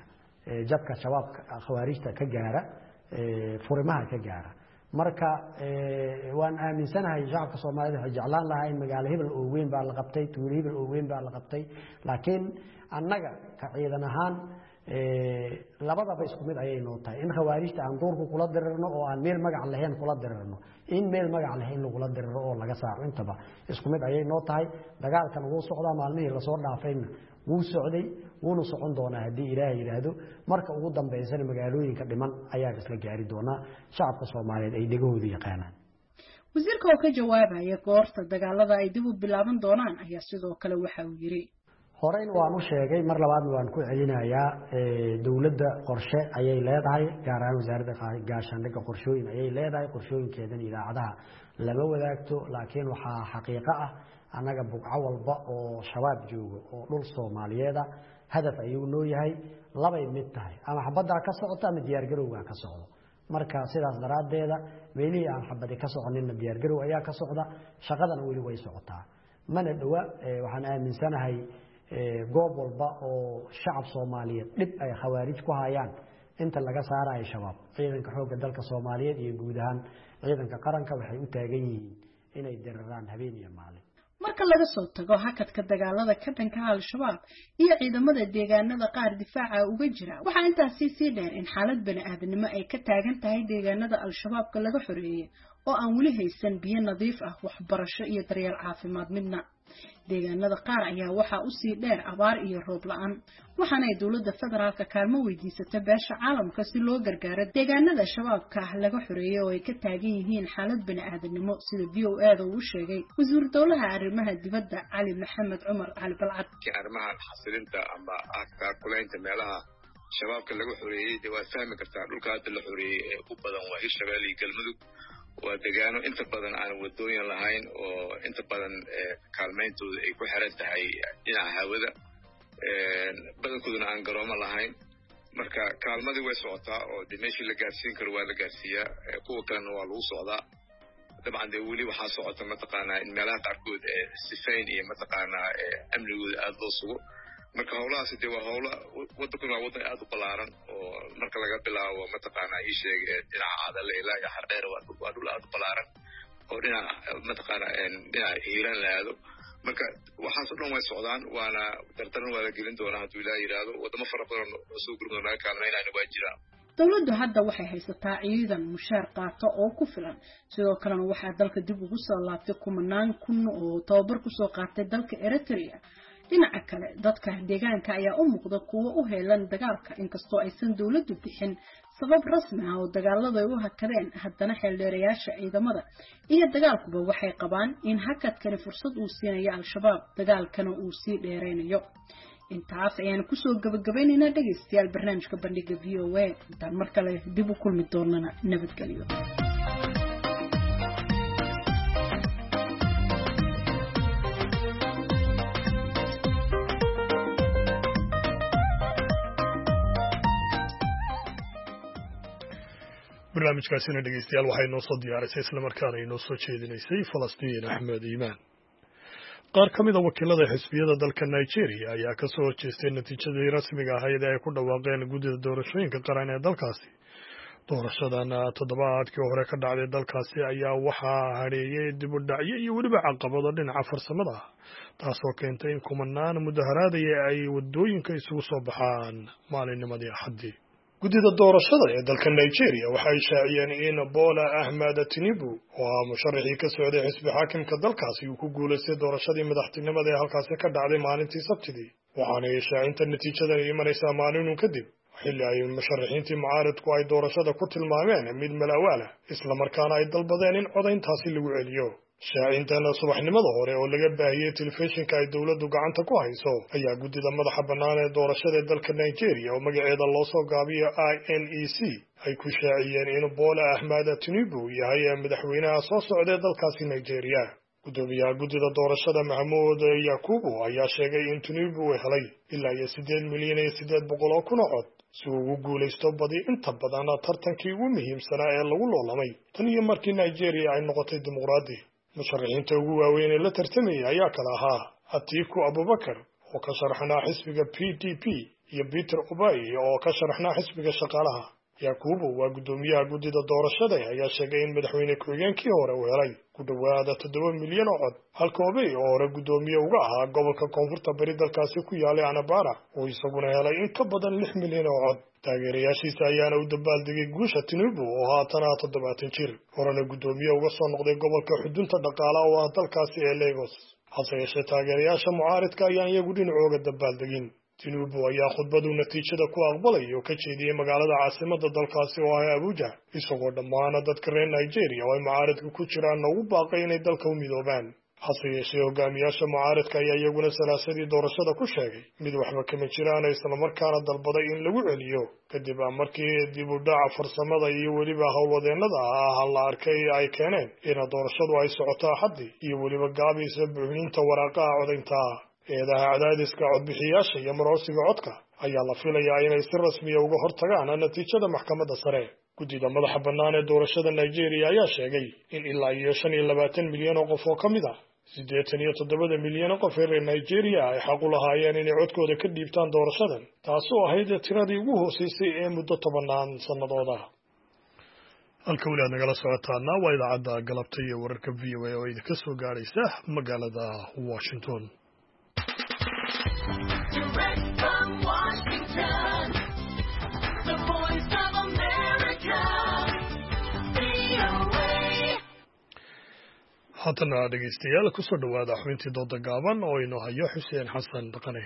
jabka shabaabka khawaarijta ka gaara furimaha ka gaara marka waan aaminsanahay shacabka Soomaaliyeed waxay jeclaan lahaayeen magaalo hebel oo weyn baa la qabtay tuulo hebel oo weyn baa la qabtay laakiin annaga ka ciidan ahaan labadaba isku mid ayay noo tahay in khawaarijta aan doorku kula dirirno oo aan meel magac lahayn kula dirirno in meel magac lahayn lagu diriro oo laga saaro intaba isku mid ayay noo tahay dagaalkan uu socdaa maalmihii la soo dhaafayna wuu socday wuuna socon doonaa haddii Ilaahay yiraahdo marka ugu dambeysana magaalooyinka dhiman ayaa isla gaari doona shacabka Soomaaliyeed ay dhagahooda yaqaanaan wasiirka oo ka jawaabaya goorta dagaalada ay dib u bilaaban doonaan ayaa sidoo kale waxa uu yiri horeyna waan u sheegay mar labaadna waan ku celinayaa dawladda qorshe ayay leedahay gaar ahaan wasaaradda gaashaandhigga qorshooyin ayay leedahay qorshooyinkeedan idaacadaha lama wadaagto laakiin waxaa xaqiiqo ah annaga bugco walba oo shabaab joogo oo dhul Soomaaliyeed hadaf ayuu noo yahay labay mid tahay ama xabadda ka socota ama diyaar garowga ka socdo marka sidaas daraadeeda meelihii aan xabadi ka soconin diyaar garow ayaa ka socda shaqadana weli way socotaa mana dhawa waxaan aaminsanahay goob walba oo shacab Soomaaliyeed dib ay khawaarij ku hayaan inta laga saarayo shabaab ciidanka xoogga dalka Soomaaliyeed iyo guud ahaan ciidanka qaranka waxay u taagan yihiin inay diraraan habeen iyo maalin marka laga soo tago hakadka dagaalada ka dhanka al-shabaab iyo ciidamada deegaanada qaar difaaca uga jira waxa intaasi sii dheer in xaalad bani'aadanimo ay ka taagan tahay deegaanada al-shabaabka laga xoreeyay oo aan weli haysan biyo nadiif ah waxbarasho iyo daryeel caafimaad midna deegaanada qaar ayaa waxa u sii dheer abaar iyo roob la'aan waxaana ay dawladda federaalka kaalmo weydiisatay beesha caalamka si loo gargaaro deegaanada shabaabka laga xoreeyay oo ay ka taagan yihiin xaalad bani'aadanimo sida VOA uu sheegay wasiir dawlaha arrimaha dibadda Cali Maxamed Cumar Cali Balcad arrimaha xasilinta ama kulaynta meelaha shabaabka laga xoreeyay waa fahmi kartaa dhulka hadda la xoreeyay ee u badan waa Hirshabelle iyo Galmudug waa deegaano inta badan aan wadooyin lahayn oo inta badan kaalmayntooda ay ku xiran tahay dhinaca hawada badankooduna aan garoomo lahayn marka kaalmadii way socotaa oo meeshii la gaarsiin karo waa la gaarsiiyaa kuwa kalena waa lagu socdaa dabcan dee weli waxaa socota mataqaanaa in meelaha qaarkood sifayn iyo mataqaanaa amnigooda aada loo sugo marka howlahaasi dee waa howla waddankuna waa waddan aada u ballaaran oo marka laga bilaabo mataqaanaa ii sheeg dhinaca cadale ilaa iyo xardheer waa dhul aada u ballaaran oo dhinaca mataqaanaa dhinaca hiiraan la aado marka waxaasoo dhan way socdaan waana dardaran waa la gelin doonaa hadduu ilaa yidhaahdo waddamo fara badan oo soo gurmada naga kaalmaynayna waa jiraan dawladdu hadda waxay haysataa ciidan mushaar qaato oo ku filan sidoo kalena waxaa dalka dib ugu soo laabtay kumanaan kun oo tababar ku soo qaatay dalka Eritrea dhinaca kale dadka deegaanka ayaa u muuqda kuwa u heelan dagaalka inkastoo aysan dawladdu bixin sabab rasmi ah oo dagaalada ay u hakadeen haddana xeeldheerayaasha ciidamada iyo dagaalkuba waxay qabaan in hakadkani fursad uu siinayo al-shabaab dagaalkana uu sii dheereynayo intaas ayaan kusoo gabagabaynaynaa dhageystayaal barnaamijka bandhiga VOA intaan mar kale dib u kulmi doonana nabadgelyo barnaamijkaasina dhegeystayaal waxay noo soo diyaarisay isla markaana inoo soo jeedinaysay Falastiin Axmed Iimaan qaar ka mid ah wakiilada xisbiyada dalka Nigeria ayaa ka soo horjeestay natiijadii rasmiga ahayd ee ay ku dhawaaqeen guddida doorashooyinka qaran ee dalkaasi doorashadan toddobaadkii hore ka dhacday dalkaasi ayaa waxaa hareeyay dib u dhacyo iyo weliba caqabado dhinaca farsamada ah taasoo keentay in kumanaan mudaharaadaya ay wadooyinka isugu soo baxaan maalinnimadii Axaddii guddida doorashada ee dalka Nigeria waxay shaaciyeen in Bola Ahmed Tinubu oo musharaxii ka socday xisbi xaakimka dalkaasi uu ku guuleystay doorashadii madaxtinimada ee halkaasi ka dhacday maalintii Sabtidii waxaana shaacinta natiijada imanaysaa maalin kadib xilli ay musharaxiintii mucaaradku ay doorashada ku tilmaameen mid malawaala isla markaana ay dalbadeen in codayntaasi lagu celiyo shaacintan subaxnimada hore oo laga baahiyay telefishinka ay dawladdu gacanta ku hayso ayaa guddida madaxa bannaan ee doorashada dalka Nigeria oo magaceeda loo soo gaabiyo INEC ay ku shaaciyeen in Bola Ahmed Tinubu yahay madaxweynaha soo socda dalkaasi Nigeria gudoomiyaha guddida doorashada Mahmoud Yakubu ayaa sheegay in Tinubu uu helay ilaa 8 milyan iyo 800 kun oo cod si uu ugu guuleysto badi inta badan tartankii ugu muhiimsanaa ee lagu loolamay tan iyo markii Nigeria ay noqotay dimuqraadi musharaxiinta ugu waaweyn ee la tartamayay ayaa kala ahaa Atiku Abubakar oo ka sharaxnaa xisbiga PDP iyo Peter Obey oo ka sharaxnaa xisbiga shaqaalaha. Yakubu waa gudoomiyaha guddida doorashada ayaa sheegay in madaxweyne ku-xigeenkii hore uu helay ku dhawaada 7 milyan oo cod, halka Obey oo hore gudoomiye uga ahaa gobolka koonfurta bari dalkaasi ku yaalay Anambra oo isaguna helay in ka badan 6 milyan oo cod. Taageerayaashiisa ayaana u dabaaldegay guusha Tinubu oo haatan 70 jir, horena gudoomiye uga soo noqday gobolka xudunta dhaqaalaha oo ah dalkaasi ee Lagos. hase yeeshee taageerayaasha mucaaridka ayaan iyagu dhinacooga dabaaldegin. Tinubu ayaa khudbadu natiijada ku aqbalay oo ka jeediyay magaalada caasimadda dalkaasi oo ah Abuja, isagoo dhammaan dadka reer Nigeria oo ay mucaaridku ku jiraan ugu baaqay inay dalka u midoobaan. hase yeeshee hogaamiyaasha mucaaridka ayaa iyaguna salaasadii doorashada ku sheegay mid waxba kama jiraan, isla markaana dalbaday in lagu celiyo kadib markii dib u dhaca farsamada iyo weliba howlwadeennada la arkay ay keeneen in doorashadu ay socoto Axaddii iyo weliba gaabiisa buuxinta waraaqaha codaynta. eedaha cadaadiska codbixiyaasha iyo maroosiga codka ayaa la filayaa inay si rasmi ah uga hortagaan natiijada maxkamadda sare. guddida madaxa bannaan ee doorashada Nigeria ayaa sheegay in ilaa 25 milyan oo qof oo ka mid ah 87 milyan oo qof ee reer Nigeria ay xaq u lahaayeen inay codkooda ka dhiibtaan doorashadan, taasoo ahayd tiradii ugu hooseysay ee muddo 10 sannadood ah. halka weli aad nagala socotaana waa idaacadda galabta iyo wararka VOA oo idinka soo gaaraysa magaalada Washington. haddana dhegeystayaal ku soo dhawaada xubintii dooda gaaban oo inoo hayo Xuseen Xasan Dhaqane.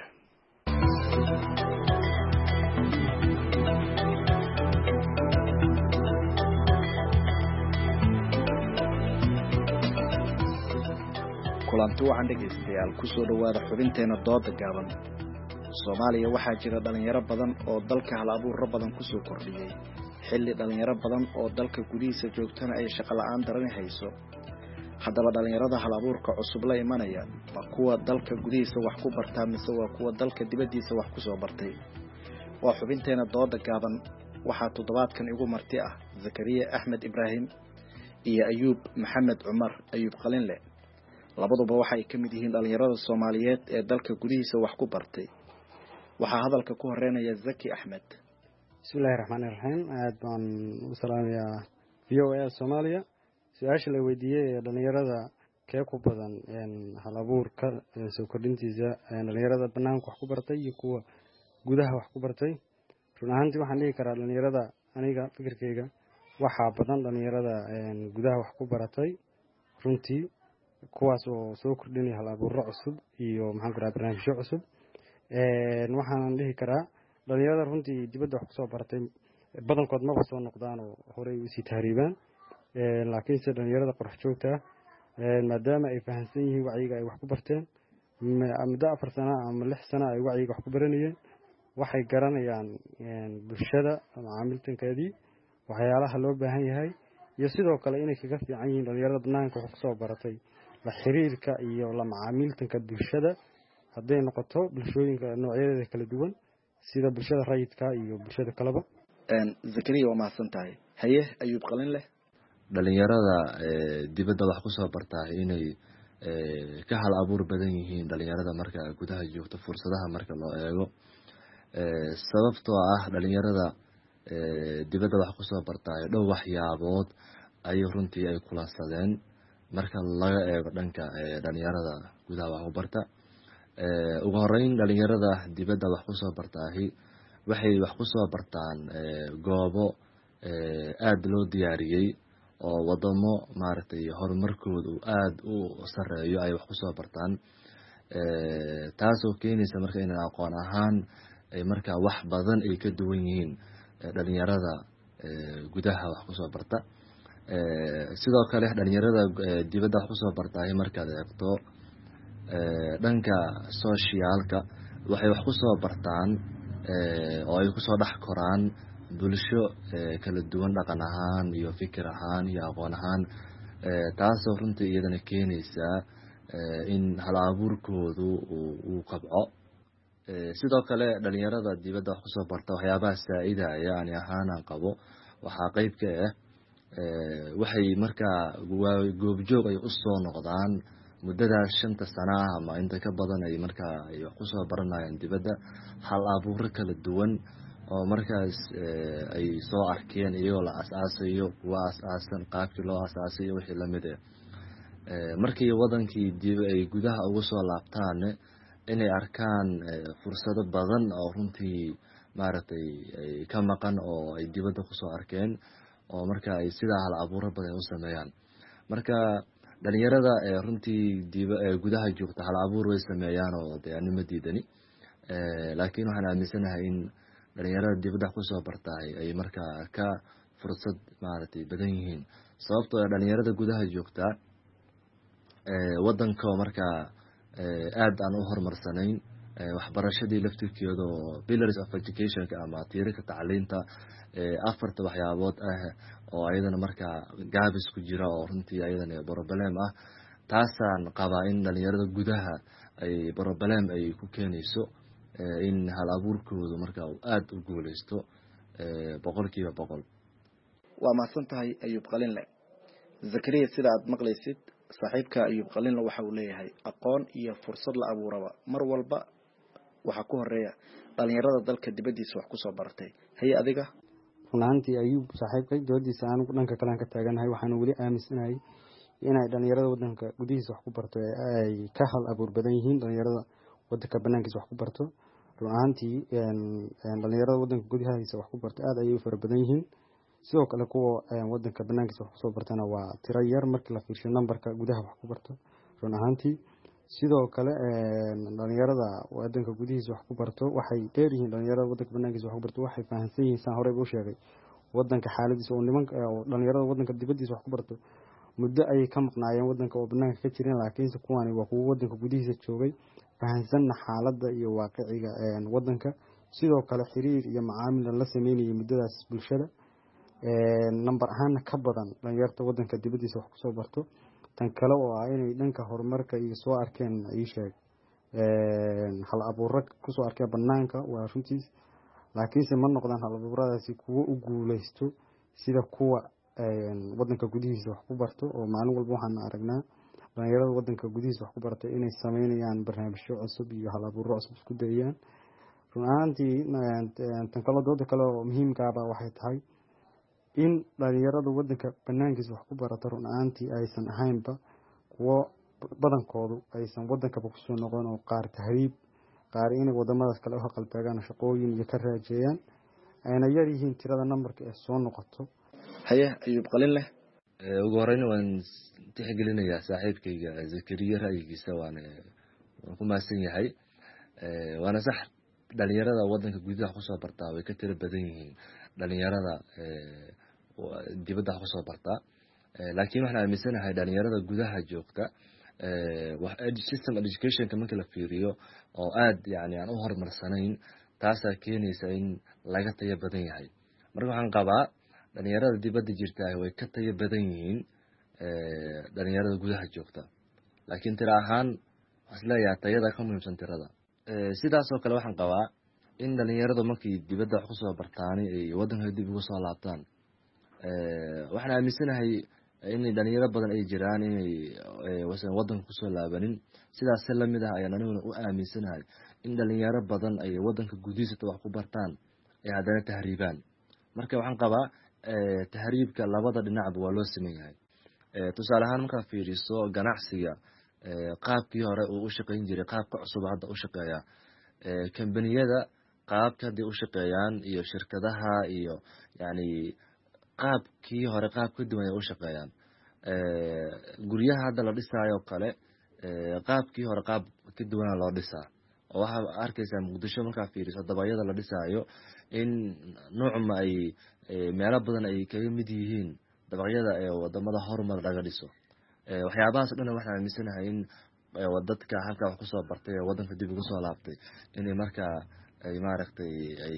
kulanti waxaan dhegeystayaal ku soo dhawaada xubinteena dooda gaaban. Soomaaliya waxaa jira dhalinyaro badan oo dalka hal abuur badan ku soo kordhiyay xilli dhalinyaro badan oo dalka gudihiisa joogtana ay shaqo la'aan daran hayso. haddaba dhalinyarada hal abuurka cusub la imanaya waa kuwa dalka gudihiisa wax ku bartaa mise waa kuwa dalka dibadiisa wax ku soo bartay? waa xubinteena dooda gaaban. waxaa toddobaadkan igu marti ah Zakariya Axmed Ibraahim iyo Ayuub Maxamed Cumar Ayuub Qalinle. labaduba waxay ka mid yihiin dhalinyarada Soomaaliyeed ee dalka gudihiisa wax ku bartay. waxaa hadalka ku horeynaya Zaki Axmed. bismillaahi raxmaani raxiim. aad baan u salaamayaa VOA Soomaaliya. su-aasha la weydiiyey ee dhalinyarada kee ku badan hal abuurka soo kordhintiisa dhalinyarada banaanka wax ku bartay iyo kuwa gudaha wax ku bartay. run ahaantii waxaan dhihi karaa dhalinyarada, aniga fikirkeyga, waxaa badan dhalinyarada gudaha wax ku baratay runtii, kuwaas oo soo kordhinaya hal abuuro cusub iyo maxaan ku dhahaa barnaamijyo cusub. waxaan dhihi karaa dhalinyarada runtii dibadda wax kusoo baratay badankood maba soo noqdaan oo horey usii tahriibaan. laakiinse dhalinyarada qorax joogta maadaama ay fahamsan yihiin wacyiga ay wax ku barteen muddo 4 sano ama 6 sano ay wacyiga wax ku baranayeen, waxay garanayaan bulshada macaamiltankeedii, waxyaalaha loo baahan yahay, iyo sidoo kale inay kaga fiican yihiin dhalinyarada banaanka wax kusoo baratay la xiriirka iyo la macaamiltanka bulshada, hadday noqoto bulshooyinka noocyadeeda kala duwan sida bulshada rayidka iyo bulshada kaleba. Zakariya waa mahadsan tahay. haye Ayuub Qalinle. dhalinyarada dibadda wax ku soo bartaa inay ka hal abuur badan yihiin dhalinyarada marka gudaha joogto fursadaha marka loo eego. sababtoo ah dhalinyarada dibadda wax ku soo bartaa dhow waxyaabood ay runtii ay kulansadeen marka laga eego dhanka dhalinyarada gudaha wax ku barta. ugu horeyn dhalinyarada dibadda wax ku soo bartaahi waxay wax ku soo bartaan goobo aad loo diyaariyay oo wadamo maaragtay horumarkoodu aad u sareeyo ay wax ku soo bartaan. taasoo keenaysa marka in aqoon ahaan ay marka wax badan ay ka duwan yihiin dhalinyarada gudaha wax ku soo barta. sidoo kale dhalinyarada dibadda wax ku soo bartay markaad eegto dhanka socialka waxay wax ku soo bartaan oo ay ku soo dhex koraan bulsho kala duwan dhaqan ahaan iyo fikir ahaan iyo aqoon ahaan. taasoo runtii iyadana keenaysa in hal abuurkoodu uu kabco. sidoo kale dhalinyarada dibadda wax ku soo barta waxyaabaha saacidaya ani ahaan aan qabo waxaa qayb ka ah waxay markaa goobjoog ay u soo noqdaan muddadaas 5 sano ah ama inta ka badan ay markaa ay wax kusoo baranayaan dibadda hal abuuro kala duwan oo markaas ay soo arkeen iyagoo la asaasayo kuwa asaasan qaabkii loo asaasayo wixii lamid markii wadankii dib ay gudaha ugu soo laabtaan inay arkaan fursado badan oo runtii maaragtay ay ka maqan oo ay dibadda kusoo arkeen oo marka ay sidaa hal abuuro badan u sameeyaan marka dhalinyarada runtii gudaha joogta hal abuur way sameeyaan oo deegaanimo diidani laakiin waxaan aaminsanahay in dhalinyarada dibadda kusoo bartay ay markaa ka fursad maaragtay badan yihiin sababtoo ah dhalinyarada gudaha joogta wadanka markaa aad aan u horumarsanayn waxbarashadii laftirkeeda oo pillars of educationka ama tiirarka tacliinta afarta waxyaabood ah oo ayadana markaa gaabis ku jira oo runtii ayadana problem ah taasaan qabaa in dhalinyarada gudaha ay problem ay ku keenayso in hal abuurkoodu markaa uu aada u guuleysto 100%. waa mahadsan tahay Ayuub Qalinle. Zakariya sida aad maqlaysid saaxiibka Ayuub Qalinle waxa uu leeyahay aqoon iyo fursad la abuuraba mar walba waxa ku horeeya dhalinyarada dalka dibadiisa wax ku soo baratay hay adiga runtii Ayuub saaxiibkay doodiisa aan dhanka kale ka taaganahay waxaan wali aaminsanahay inay dhalinyarada wadanka gudihiisa wax ku barto ay ka hal abuur badan yihiin dhalinyarada wadanka banaankiisa wax ku barto runtii dhalinyarada wadanka gudihiisa wax ku barto aad ayay u fara badan yihiin sidoo kale kuwa wadanka banaankiisa wax ku soo bartana waa tiro yar markii la fiirsho numberka gudaha wax ku barto runtii sidoo kale dhalinyarada wadanka gudihiisa wax ku barto waxay dheer yihiin dhalinyarada wadanka banaankiisa wax ku barto waxay fahansan yihiin saan hore u sheegay wadanka xaaladiisa oo nimanka dhalinyarada wadanka dibadiisa wax ku barto muddo ay ka maqnaayeen wadanka oo banaanka ka jirin laakiin kuwani waa kuwa wadanka gudihiisa joogay fahansanna xaaladda iyo waaqiciga wadanka sidoo kale xiriir iyo macaamil la sameeyay muddadaas bulshada number ahaan ka badan dhalinyarada wadanka dibadiisa wax ku soo barto tan kale oo ah inay dhanka horumarka iyo soo arkeen ay sheeg hal abuuro ku soo arkeen banaanka waa runtii laakiinse ma noqdaan hal abuuradaasi kuwa u guuleysto sida kuwa wadanka gudihiisa wax ku barto oo maalin walba waxaan aragnaa dhalinyarada wadanka gudihiisa wax ku bartay inay sameynayaan barnaamijyo cusub iyo hal abuuro cusub isku dayayaan runtii tan kale dooda kale oo muhiimka ah waxay tahay in dhalinyarada wadanka banaankiisa wax ku barata runtii aysan ahaynba kuwo badankoodu aysan wadankaba kusoo noqon oo qaar tahriib qaar inay wadamadaas kale u haqal taagaan shaqooyin iyo ka raajeeyaan ayna yar yihiin tirada numberka ee soo noqoto haye Ayuub Qalinle. ugu horreyn waan tixgelinayaa saaxiibkayga Zakariya ra'yigiisa waan ku maasan yahay waana sax dhalinyarada wadanka gudaha ku soo bartaa way ka tiro badan yihiin dhalinyarada dibadda ku soo bartaa laakiin waxaan aaminsanahay dhalinyarada gudaha joogta system education marka la fiiriyo oo aad yani aan u horumarsanayn taasaa keenaysa in laga tayo badan yahay marka waxaan qabaa dhalinyarada dibadda jirta way ka tayo badan yihiin dhalinyarada gudaha joogta laakiin tiro ahaan waxaan isleeyahay tayada ka muhiimsan tirada sidaas oo kale waxaan qabaa in dhalinyaradu markii dibadda wax ku soo bartaan ay wadanka dib ugu soo laabtaan waxaan aaminsanahay in dhalinyaro badan ay jiraan inay wadanka kusoo laabanin sidaas la mid ah ayaan aniguna u aaminsanahay in dhalinyaro badan ay wadanka gudihiisa wax ku bartaan ay haddana tahriibaan marka waxaan qabaa tahriibka labada dhinacba waa loo siman yahay tusaale ahaan markaa fiiriso ganacsiga qaabkii hore uu u shaqayn jiray qaabka cusub hadda u shaqeeya kambaniyada qaabka hadday u shaqeeyaan iyo shirkadaha iyo yani qaabkii hore qaab ka duwan ay u shaqeeyaan guryaha hadda la dhisaayo kale qaabkii hore qaab ka duwana loo dhisaa oo waxaa arkaysaa muqdisho markaa fiiriso dabayada la dhisaayo in nuucma ay meelo badan ay kaga mid yihiin dabaqyada ee wadamada horumar laga dhiso waxyaabahaas dhan waxaan aaminsanahay in dadka halkaa wax kusoo bartay ee wadanka dib ugu soo laabtay inay markaa ay maaragtay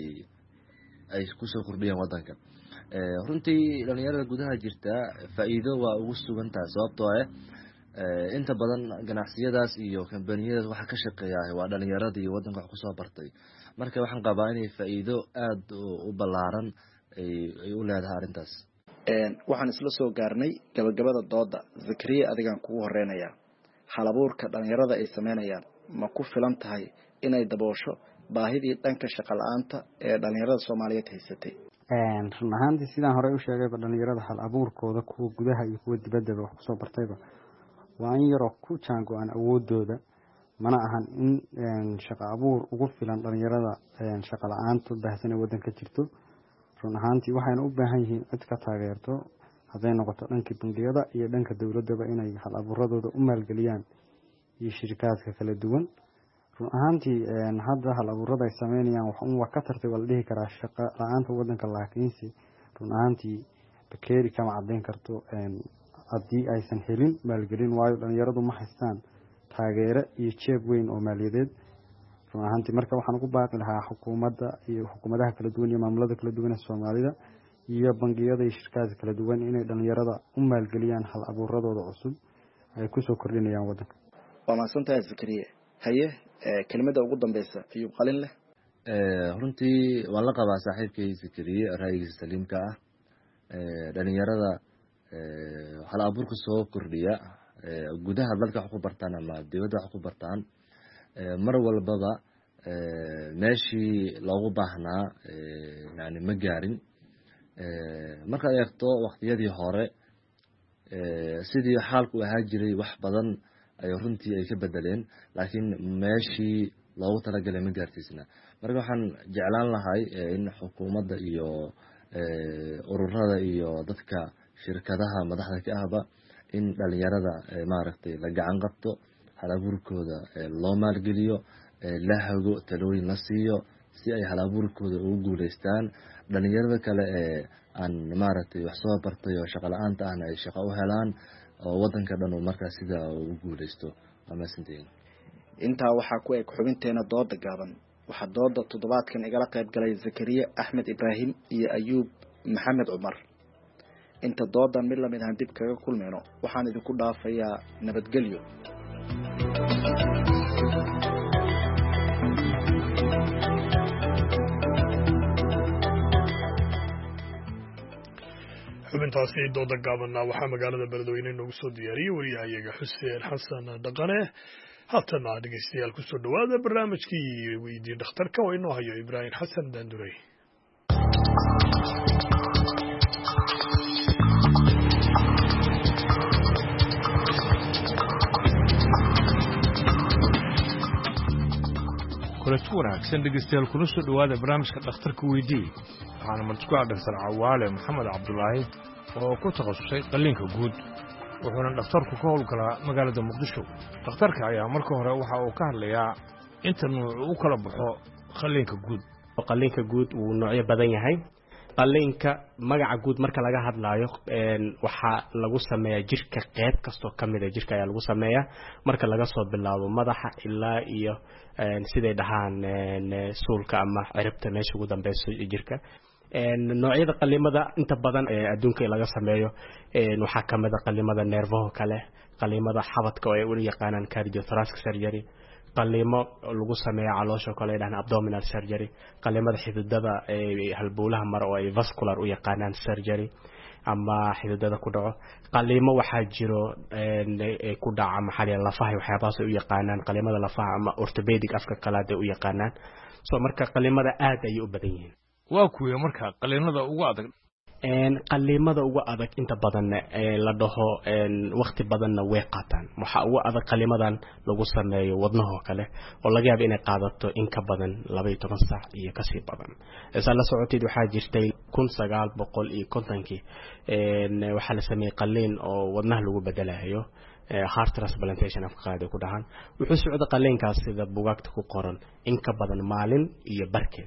ay kusoo kordhiyaan wadanka runtii dhalinyarada gudaha jirta faa'iido waa ugu sugan tahay sababtoo ah inta badan ganacsiyadaas iyo kambaniyadaas waxa ka shaqeeya waa dhalinyaradii wadanka wax kusoo bartay marka waxaan qabaa inay faa'iido aad u ballaaran ay u leedahay arrintaas waxaan isla soo gaarnay gabagabada dooda Zakariya adigaan kugu horeynayaa halabuurka dhalinyarada ay sameynayaan ma ku filan tahay inay daboosho baahidii dhanka shaqo la-aanta ee dhalinyarada Soomaaliyeed haysatay? run ahaantii sidaan hore u sheegayba dhalinyarada hal abuurkooda kuwa gudaha iyo kuwa dibaddaba wax kusoo bartayba waa in yaroo ku jaango-aan awoodooda, mana ahan in shaqo abuur ugu filan dhalinyarada shaqo la-aanta baahsan ee waddanka jirto. run ahaantii waxayna u baahan yihiin cid ka taageerto, hadday noqoto dhanka bangiyada iyo dhanka dowladaba inay hal abuuradooda u maalgeliyaan iyo shirkaadka kala duwan. run ahaantii hadda hal abuurada ay sameynayaan waa ka tartay waa la dhihi karaa shaqo la-aanta waddanka, laakiinse run ahaantii bakeeri kama caddayn karto haddii aysan helin maalgelin, waayo dhalinyaradu ma haystaan taageero iyo jeeb weyn oo maaliyadeed. run ahaantii marka waxaan ugu baaqi lahaa xukuumadda iyo xukuumadaha kala duwan iyo maamulada kala duwan ee Soomaalida iyo bangiyada iyo shirkadaha kala duwan inay dhalinyarada u maalgeliyaan hal abuuradooda cusub ay ku soo kordhinayaan waddanka. waa mahadsantahay Zakariya. haye kelimada ugu dambeysa Ayuub Qalin leh. runtii waan la qabaa saaxiibkay Zakariya ra'yigiisa saliimka ah. dhalinyarada hal abuurka soo kordhiya gudaha dalka wax ku bartaan ama dibadda wax ku bartaan mar walbaba meeshii loogu baahnaa yani ma gaarin. markaad eegto waqtiyadii hore sidii xaalku ahaa jiray wax badan ay runtii ay ka bedeleen, laakiin meeshii loogu talagalay ma gaarsiisna. marka waxaan jeclaan lahay in xukuumadda iyo ururada iyo dadka shirkadaha madaxda ka ahba in dhalinyarada maaragtay la gacan qabto, hal abuurkooda loo maalgeliyo, la hago, talooyin la siiyo si ay hal abuurkooda ugu guuleystaan. dhalinyarada kale aan maaragtay wax soo bartay oo shaqo la-aanta ahna ay shaqo u helaan oo waddanka dhan uu markaa sidaa ugu guuleysto. waa mahadsantihiin. intaa waxaa ku eg xubinteena dooda gaaban. waxaa dooda toddobaadkan igala qayb galay Zakariya Axmed Ibraahim iyo Ayuub Maxamed Cumar. inta doodan mid lamid ah dib kaga kulmayno waxaan idinku dhaafayaa nabadgelyo. xubintaasi dooda gaabanna waxaa magaalada beledweyne noogu soo diyaariyey wariyahayaga Xuseen Xasan Dhaqane. haatana dhegeystayaal kusoo dhawaada barnaamijkii weydii dhakhtarka oo inoo hayo Ibraahim Xasan Daandurey. kulanti wanaagsan dhegeystayaal kuna soo dhawaada barnaamijka dhakhtarka weydii. waxaana martiku Dr. Cawaale Maxamed Cabdulaahi oo ku takhasusay qalliinka guud, wuxuuna dhakhtarku ka howlgalaa magaalada Muqdisho. dhakhtarka ayaa marka hore waxa uu ka hadlayaa inta nuuc u kala baxo qalliinka guud. qalliinka guud uu noocyo badan yahay. qalliinka magaca guud marka laga hadlaayo waxa lagu sameeyaa jirka qayb kasto kamid ah jirka ayaa lagu sameeyaa, marka laga soo bilaabo madaxa ilaa iyo siday dhahaan suulka ama ciribta meesha ugu dambayso jirka. noocyada qalliimada inta badan ee adduunka laga sameeyo waxa kamid ah qalliimada neerfaha kale, qalliimada xabadka oo ay u yaqaanaan cardiothoracic surgery, qalliimo lagu sameeyo caloosha kale ee abdominal surgery, qalliimada xididada ee halbowlaha mar oo ay vascular u yaqaanaan surgery ama xididada ku dhaco. qalliimo waxaa jiro ku dhaca maxalliga lafaha waxyaabahaas ay u yaqaanaan qalliimada lafaha ama orthopedic afka qalaad ay u yaqaanaan. marka qalliimada aad ay u badan yihiin. waa kuwee marka qalliinada ugu adag? qalliimada ugu adag inta badan la dhaho waqti badanna way qaataan. waxa ugu adag qalliimadan lagu sameeyo wadnaha kale oo laga yaabo inay qaadato in ka badan 12 saac iyo ka sii badan. isla la socotid waxaa jirtay 1950 waxa la sameeyay qalliin oo wadnaha lagu bedelayo heart transplantation afka qaado ku dhahan. wuxuu socda qalliinkaas sida buugaagta ku qoran in ka badan maalin iyo barkeed.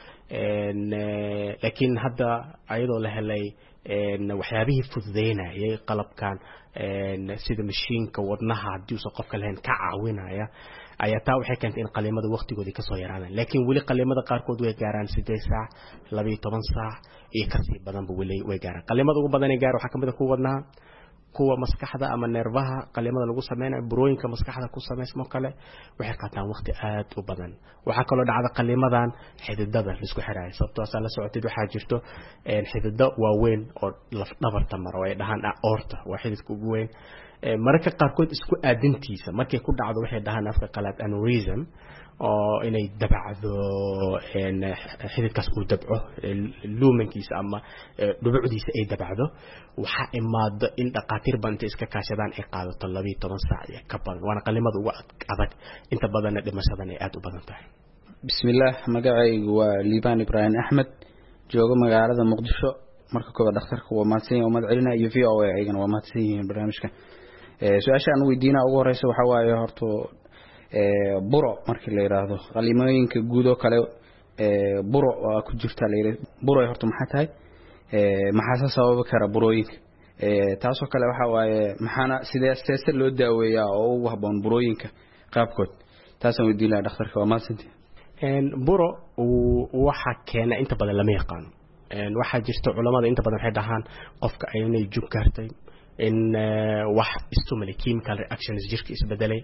laakiin hadda ayadoo la helay waxyaabihii fududeynayay qalabkan sida mashiinka wadnaha haddii uu qofka lahayn ka caawinaya ayaa taa waxay keentay in qalliimada waqtigoodii kasoo yaraadaan. laakiin weli qalliimada qaarkood way gaaraan 8 saac 12 saac iyo kasii badanba weli way gaaraan. qalliimada ugu badan ee gaar waxaa kamid ah kuwa wadnaha, kuwa maskaxda ama neerfaha qaliimada lagu sameynayo burooyinka maskaxda ku sameysmo kale waxay qaataan waqti aad u badan waxa kaloo dhacda qaliimadan xididada la isku xirayo sababtoo ah la socotid waxa jirto xididada waaweyn oo laf dhabarta maro ay dhahaan aorta waa xididka ugu weyn mararka qaarkood isku aadintiisa markay ku dhacdo waxay dhahaan afka qalaad aneurysm oo inay dabacdo xididkaas uu dabco luumankiisa ama dhubucdiisa ay dabacdo waxa imaado in dhaqaatiir banta iska kaashadaan ay qaadato 12 saac iyo ka badan waana qalimada ugu adag inta badan dhimashadan ay aad u badan tahay bismillaah magacaygu waa Liban Ibrahim Ahmed jooga magaalada Muqdisho marka koobaad dhakhtarka waa maadsan oo madcelina iyo VOA ayagana waa maadsan yihiin barnaamijka su'aasha aan weydiinaa ugu horeysa waxa waaye horto buro markii la yiraahdo qalimooyinka guud oo kale buro waa ku jirta la yiraahdo buro horto maxay tahay maxaa sabab kara burooyinka taasoo kale waxa waaye maxana sidee loo daaweeyaa oo ugu habboon burooyinka qaabkood taasaan weydiinaa dhakhtarka waa maadsantii buro waxa keena inta badan lama yaqaan waxa jirto culimada inta badan waxay dhahaan qofka aynay jug gaartay in wax stimuli chemical reactions jirka isbedelay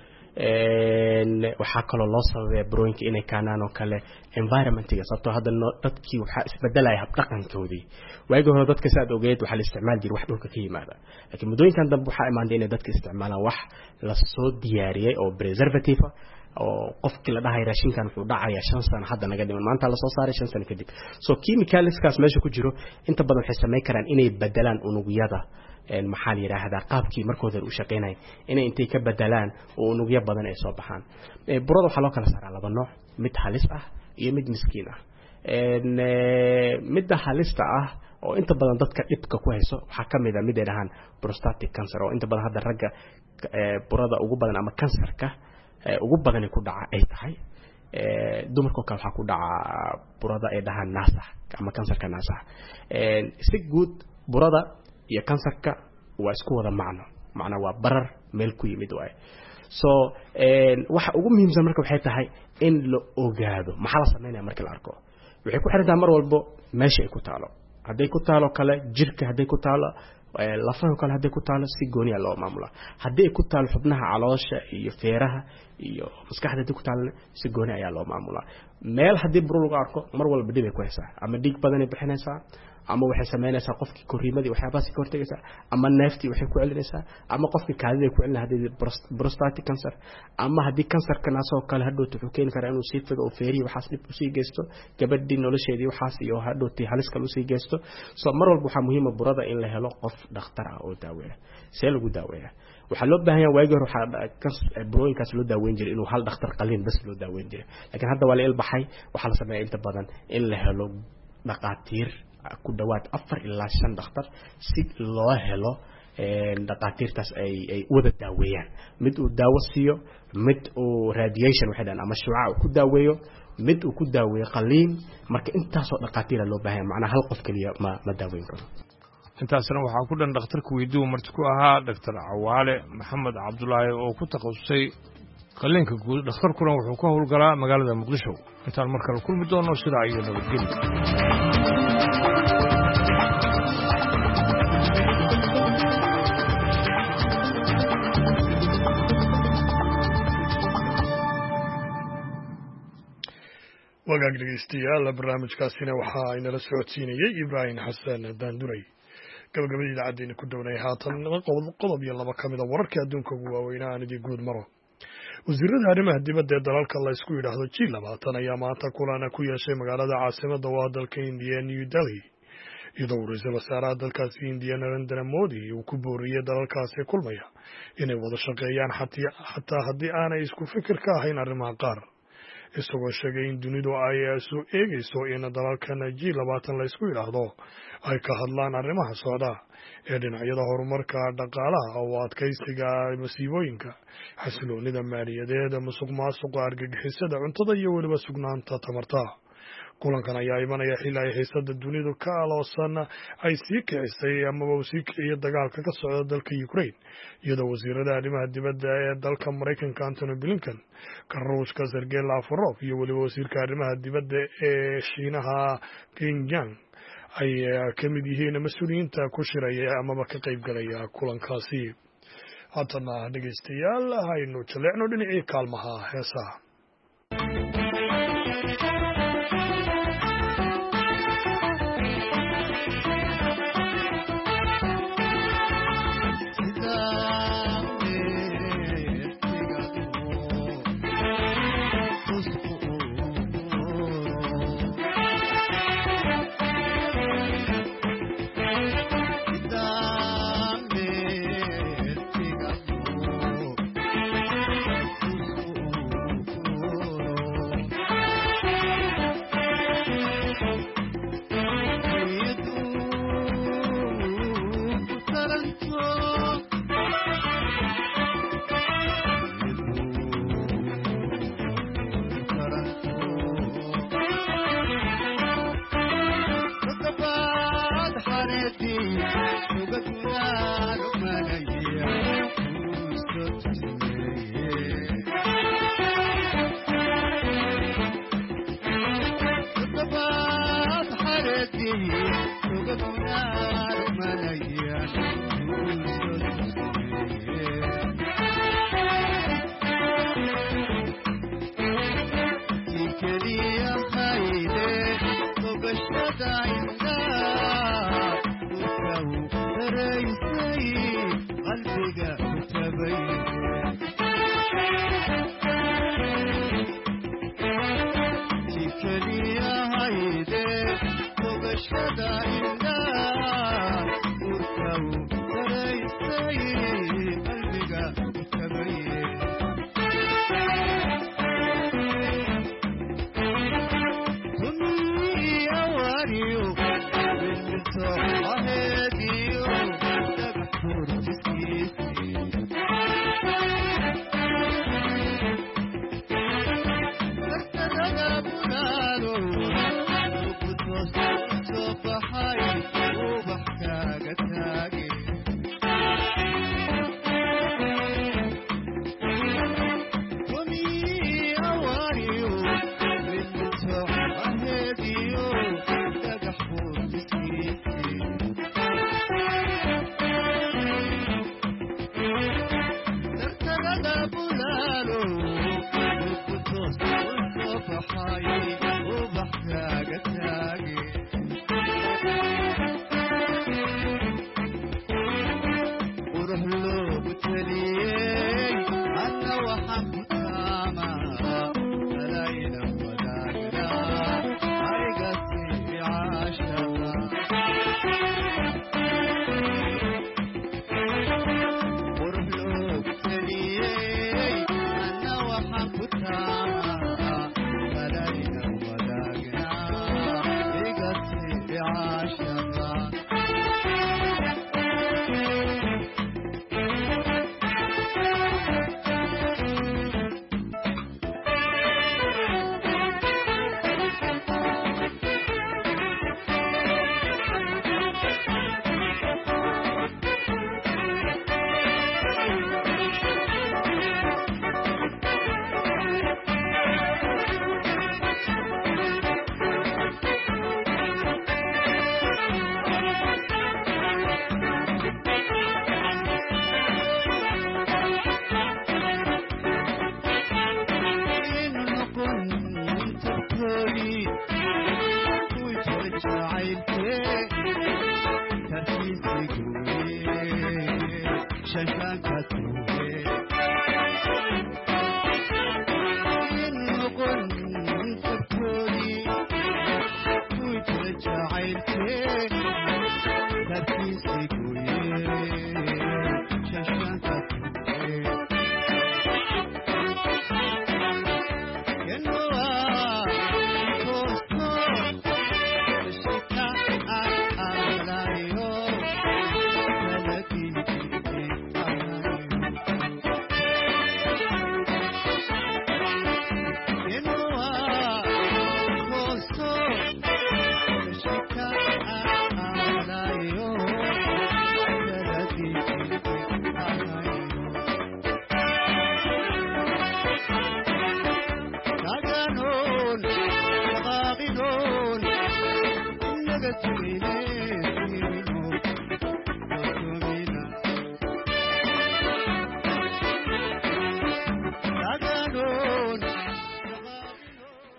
waxa kaloo loo sababay burooyinka inay kaanaan oo kale environmentiga sababtoo hadda dadkii waxa isbedelay hab dhaqankoodii waagi hore dadka saad ogeed waxa la isticmaal jiray wax dhulka ka yimaada laakiin mudooyinkan dambe waxa imaanday inay dadka isticmaalaan wax la soo diyaariyay oo preservative oo qofkii la dhahay raashinkan wuxuu dhacaya 5 sano hadda naga dhiman maanta la soo saaray 5 sano kadib so chemicalskaas meesha ku jiro inta badan waxay sameey karaan inay bedelaan unugyada maxaa la yiraahdaa qaabkii markooda u shaqeynay inay intay ka bedelaan oo unugyo badan ay soo baxaan burada waxa loo kala saaraa laba nooc mid halis ah iyo mid miskiin ah midda halista ah oo inta badan dadka dhibka ku hayso waxa kamid ah mid ay dhahaan prostatic cancer oo inta badan hadda ragga burada ugu badan ama kansarka ugu badan ku dhaca ay tahay dumarka kale waxa ku dhaca burada ay dhahaan naasaha ama kansarka naasaha si guud burada iyo kansarka waa isku wada macna waa barar meel ku yimid waay so waxa ugu muhiimsan marka waxay tahay in la ogaado maxaa la sameeyaa marka la arko waxay ku xirantaa mar walba meesha ay ku taalo haday ku taalo kale jirka haday ku taalo lafaha kale haday ku taalo si gooni ah loo maamula haday ku taalo xubnaha caloosha iyo feeraha iyo maskaxda haday ku taalo si gooni ayaa loo maamula meel haday buro lagu arko mar walba dib ay ku haysaa ama dhiig badan ay bixinaysaa ama waxay sameynaysaa qofkii koriimadii waxyaabaha ka hortagaysaa ama neeftii waxay ku celinaysaa ama qofkii kaadida ku celinaa hadii prostatic cancer ama hadii kansarka naasoo kale hadhow wuxuu keeni karaa inuu sii fido oo feerihi waxaas dib u sii geysto gabadhii nolosheedii waxaas iyo hadhowtii halis kale u sii geysto so mar walba waxaa muhiim ah burada in la helo qof dhakhtar ah oo daaweeya see lagu daaweeyaa waxa loo baahan yahay waagi hore waxa burooyinkaas loo daaweyn jiray inuu hal dhakhtar qaliin bas loo daaweyn jiray laakiin hadda waa la ilbaxay waxa la sameeyaa inta badan in la helo dhaqaatiir ku dhawaad 4 ilaa 5 dhakhtar si loo helo dhaqaatiirtaas ay wada daaweeyaan mid uu daawo siiyo mid uu radiation waxa dhan ama shucaac ku daaweeyo mid uu ku daaweeyo qaliin marka intaas oo dhaqaatiir loo baahan macna hal qof kaliya ma daaweyn karo intaasna waxaa ku dhan dhakhtarka weydiiyo marti ku ahaa Dr. Cawaale Maxamed Cabdullaahi oo ku takhasusay qaliinka guud dhakhtarkuna wuxuu ka howlgalaa magaalada Muqdisho intaan markale kulmi doono sida ay nabadgelyo wagaag dhegeystayaal barnaamijkaasina waxa ay nala socodsiinayay Ibrahim Xasan Daanduray gabagabadii idaacaddeena ku downay haatan qodob iyo laba ka mid ah wararka adduunka ugu waaweynaa aan idin guud maro wasiirada arrimaha dibadda ee dalalka la isku yidhaahdo G20 ayaa maanta kulan ku yeeshay magaalada caasimadda waa dalka India New Delhi iyadoo ra'iisul wasaaraha dalkaasi India Narendra Modi uu ku booriyay dalalkaasi kulmaya inay wada shaqeeyaan xataa haddii aanay isku fikir ka ahayn arrimaha qaar isagoo sheegay in dunidu ay soo eegayso in dalalkan G20 la isku yiraahdo ay ka hadlaan arrimaha socda ee dhinacyada horumarka dhaqaalaha oo adkeysiga masiibooyinka xasiloonida maaliyadeed musuqmaasuqa argagixisada cuntada iyo weliba sugnaanta tamarta kulankan ayaa imanaya xilli ay haysada dunidu ka aloosan ay sii kicisay ama uu sii kiciyay dagaalka ka socda dalka Ukraine iyadoo wasiirada arrimaha dibadda ee dalka Mareykanka Antony Blinken Ruushka Sergey Lavrov iyo weliba wasiirka arrimaha dibadda ee Shiinaha Qin Gang ay ka mid yihiin mas-uuliyiinta ku shiraya amaba ka qaybgalaya kulankaasi. haddana dhegaystayaal haynu jaleecno dhinacii kaalmaha heesaha.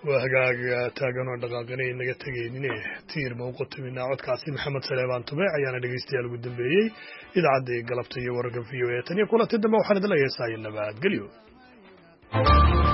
waa hagaaga taagan oo dhaqaaqanay naga tegaynin tiir ma u qotominaa codkaasi maxamed saleebaan tube ayaana dhegaystayaal ugu dambeeyey idaacadda galabta iyo wararka v o a tan iyo kulanti dambe waxaan idin la heesaaya nabadgelyo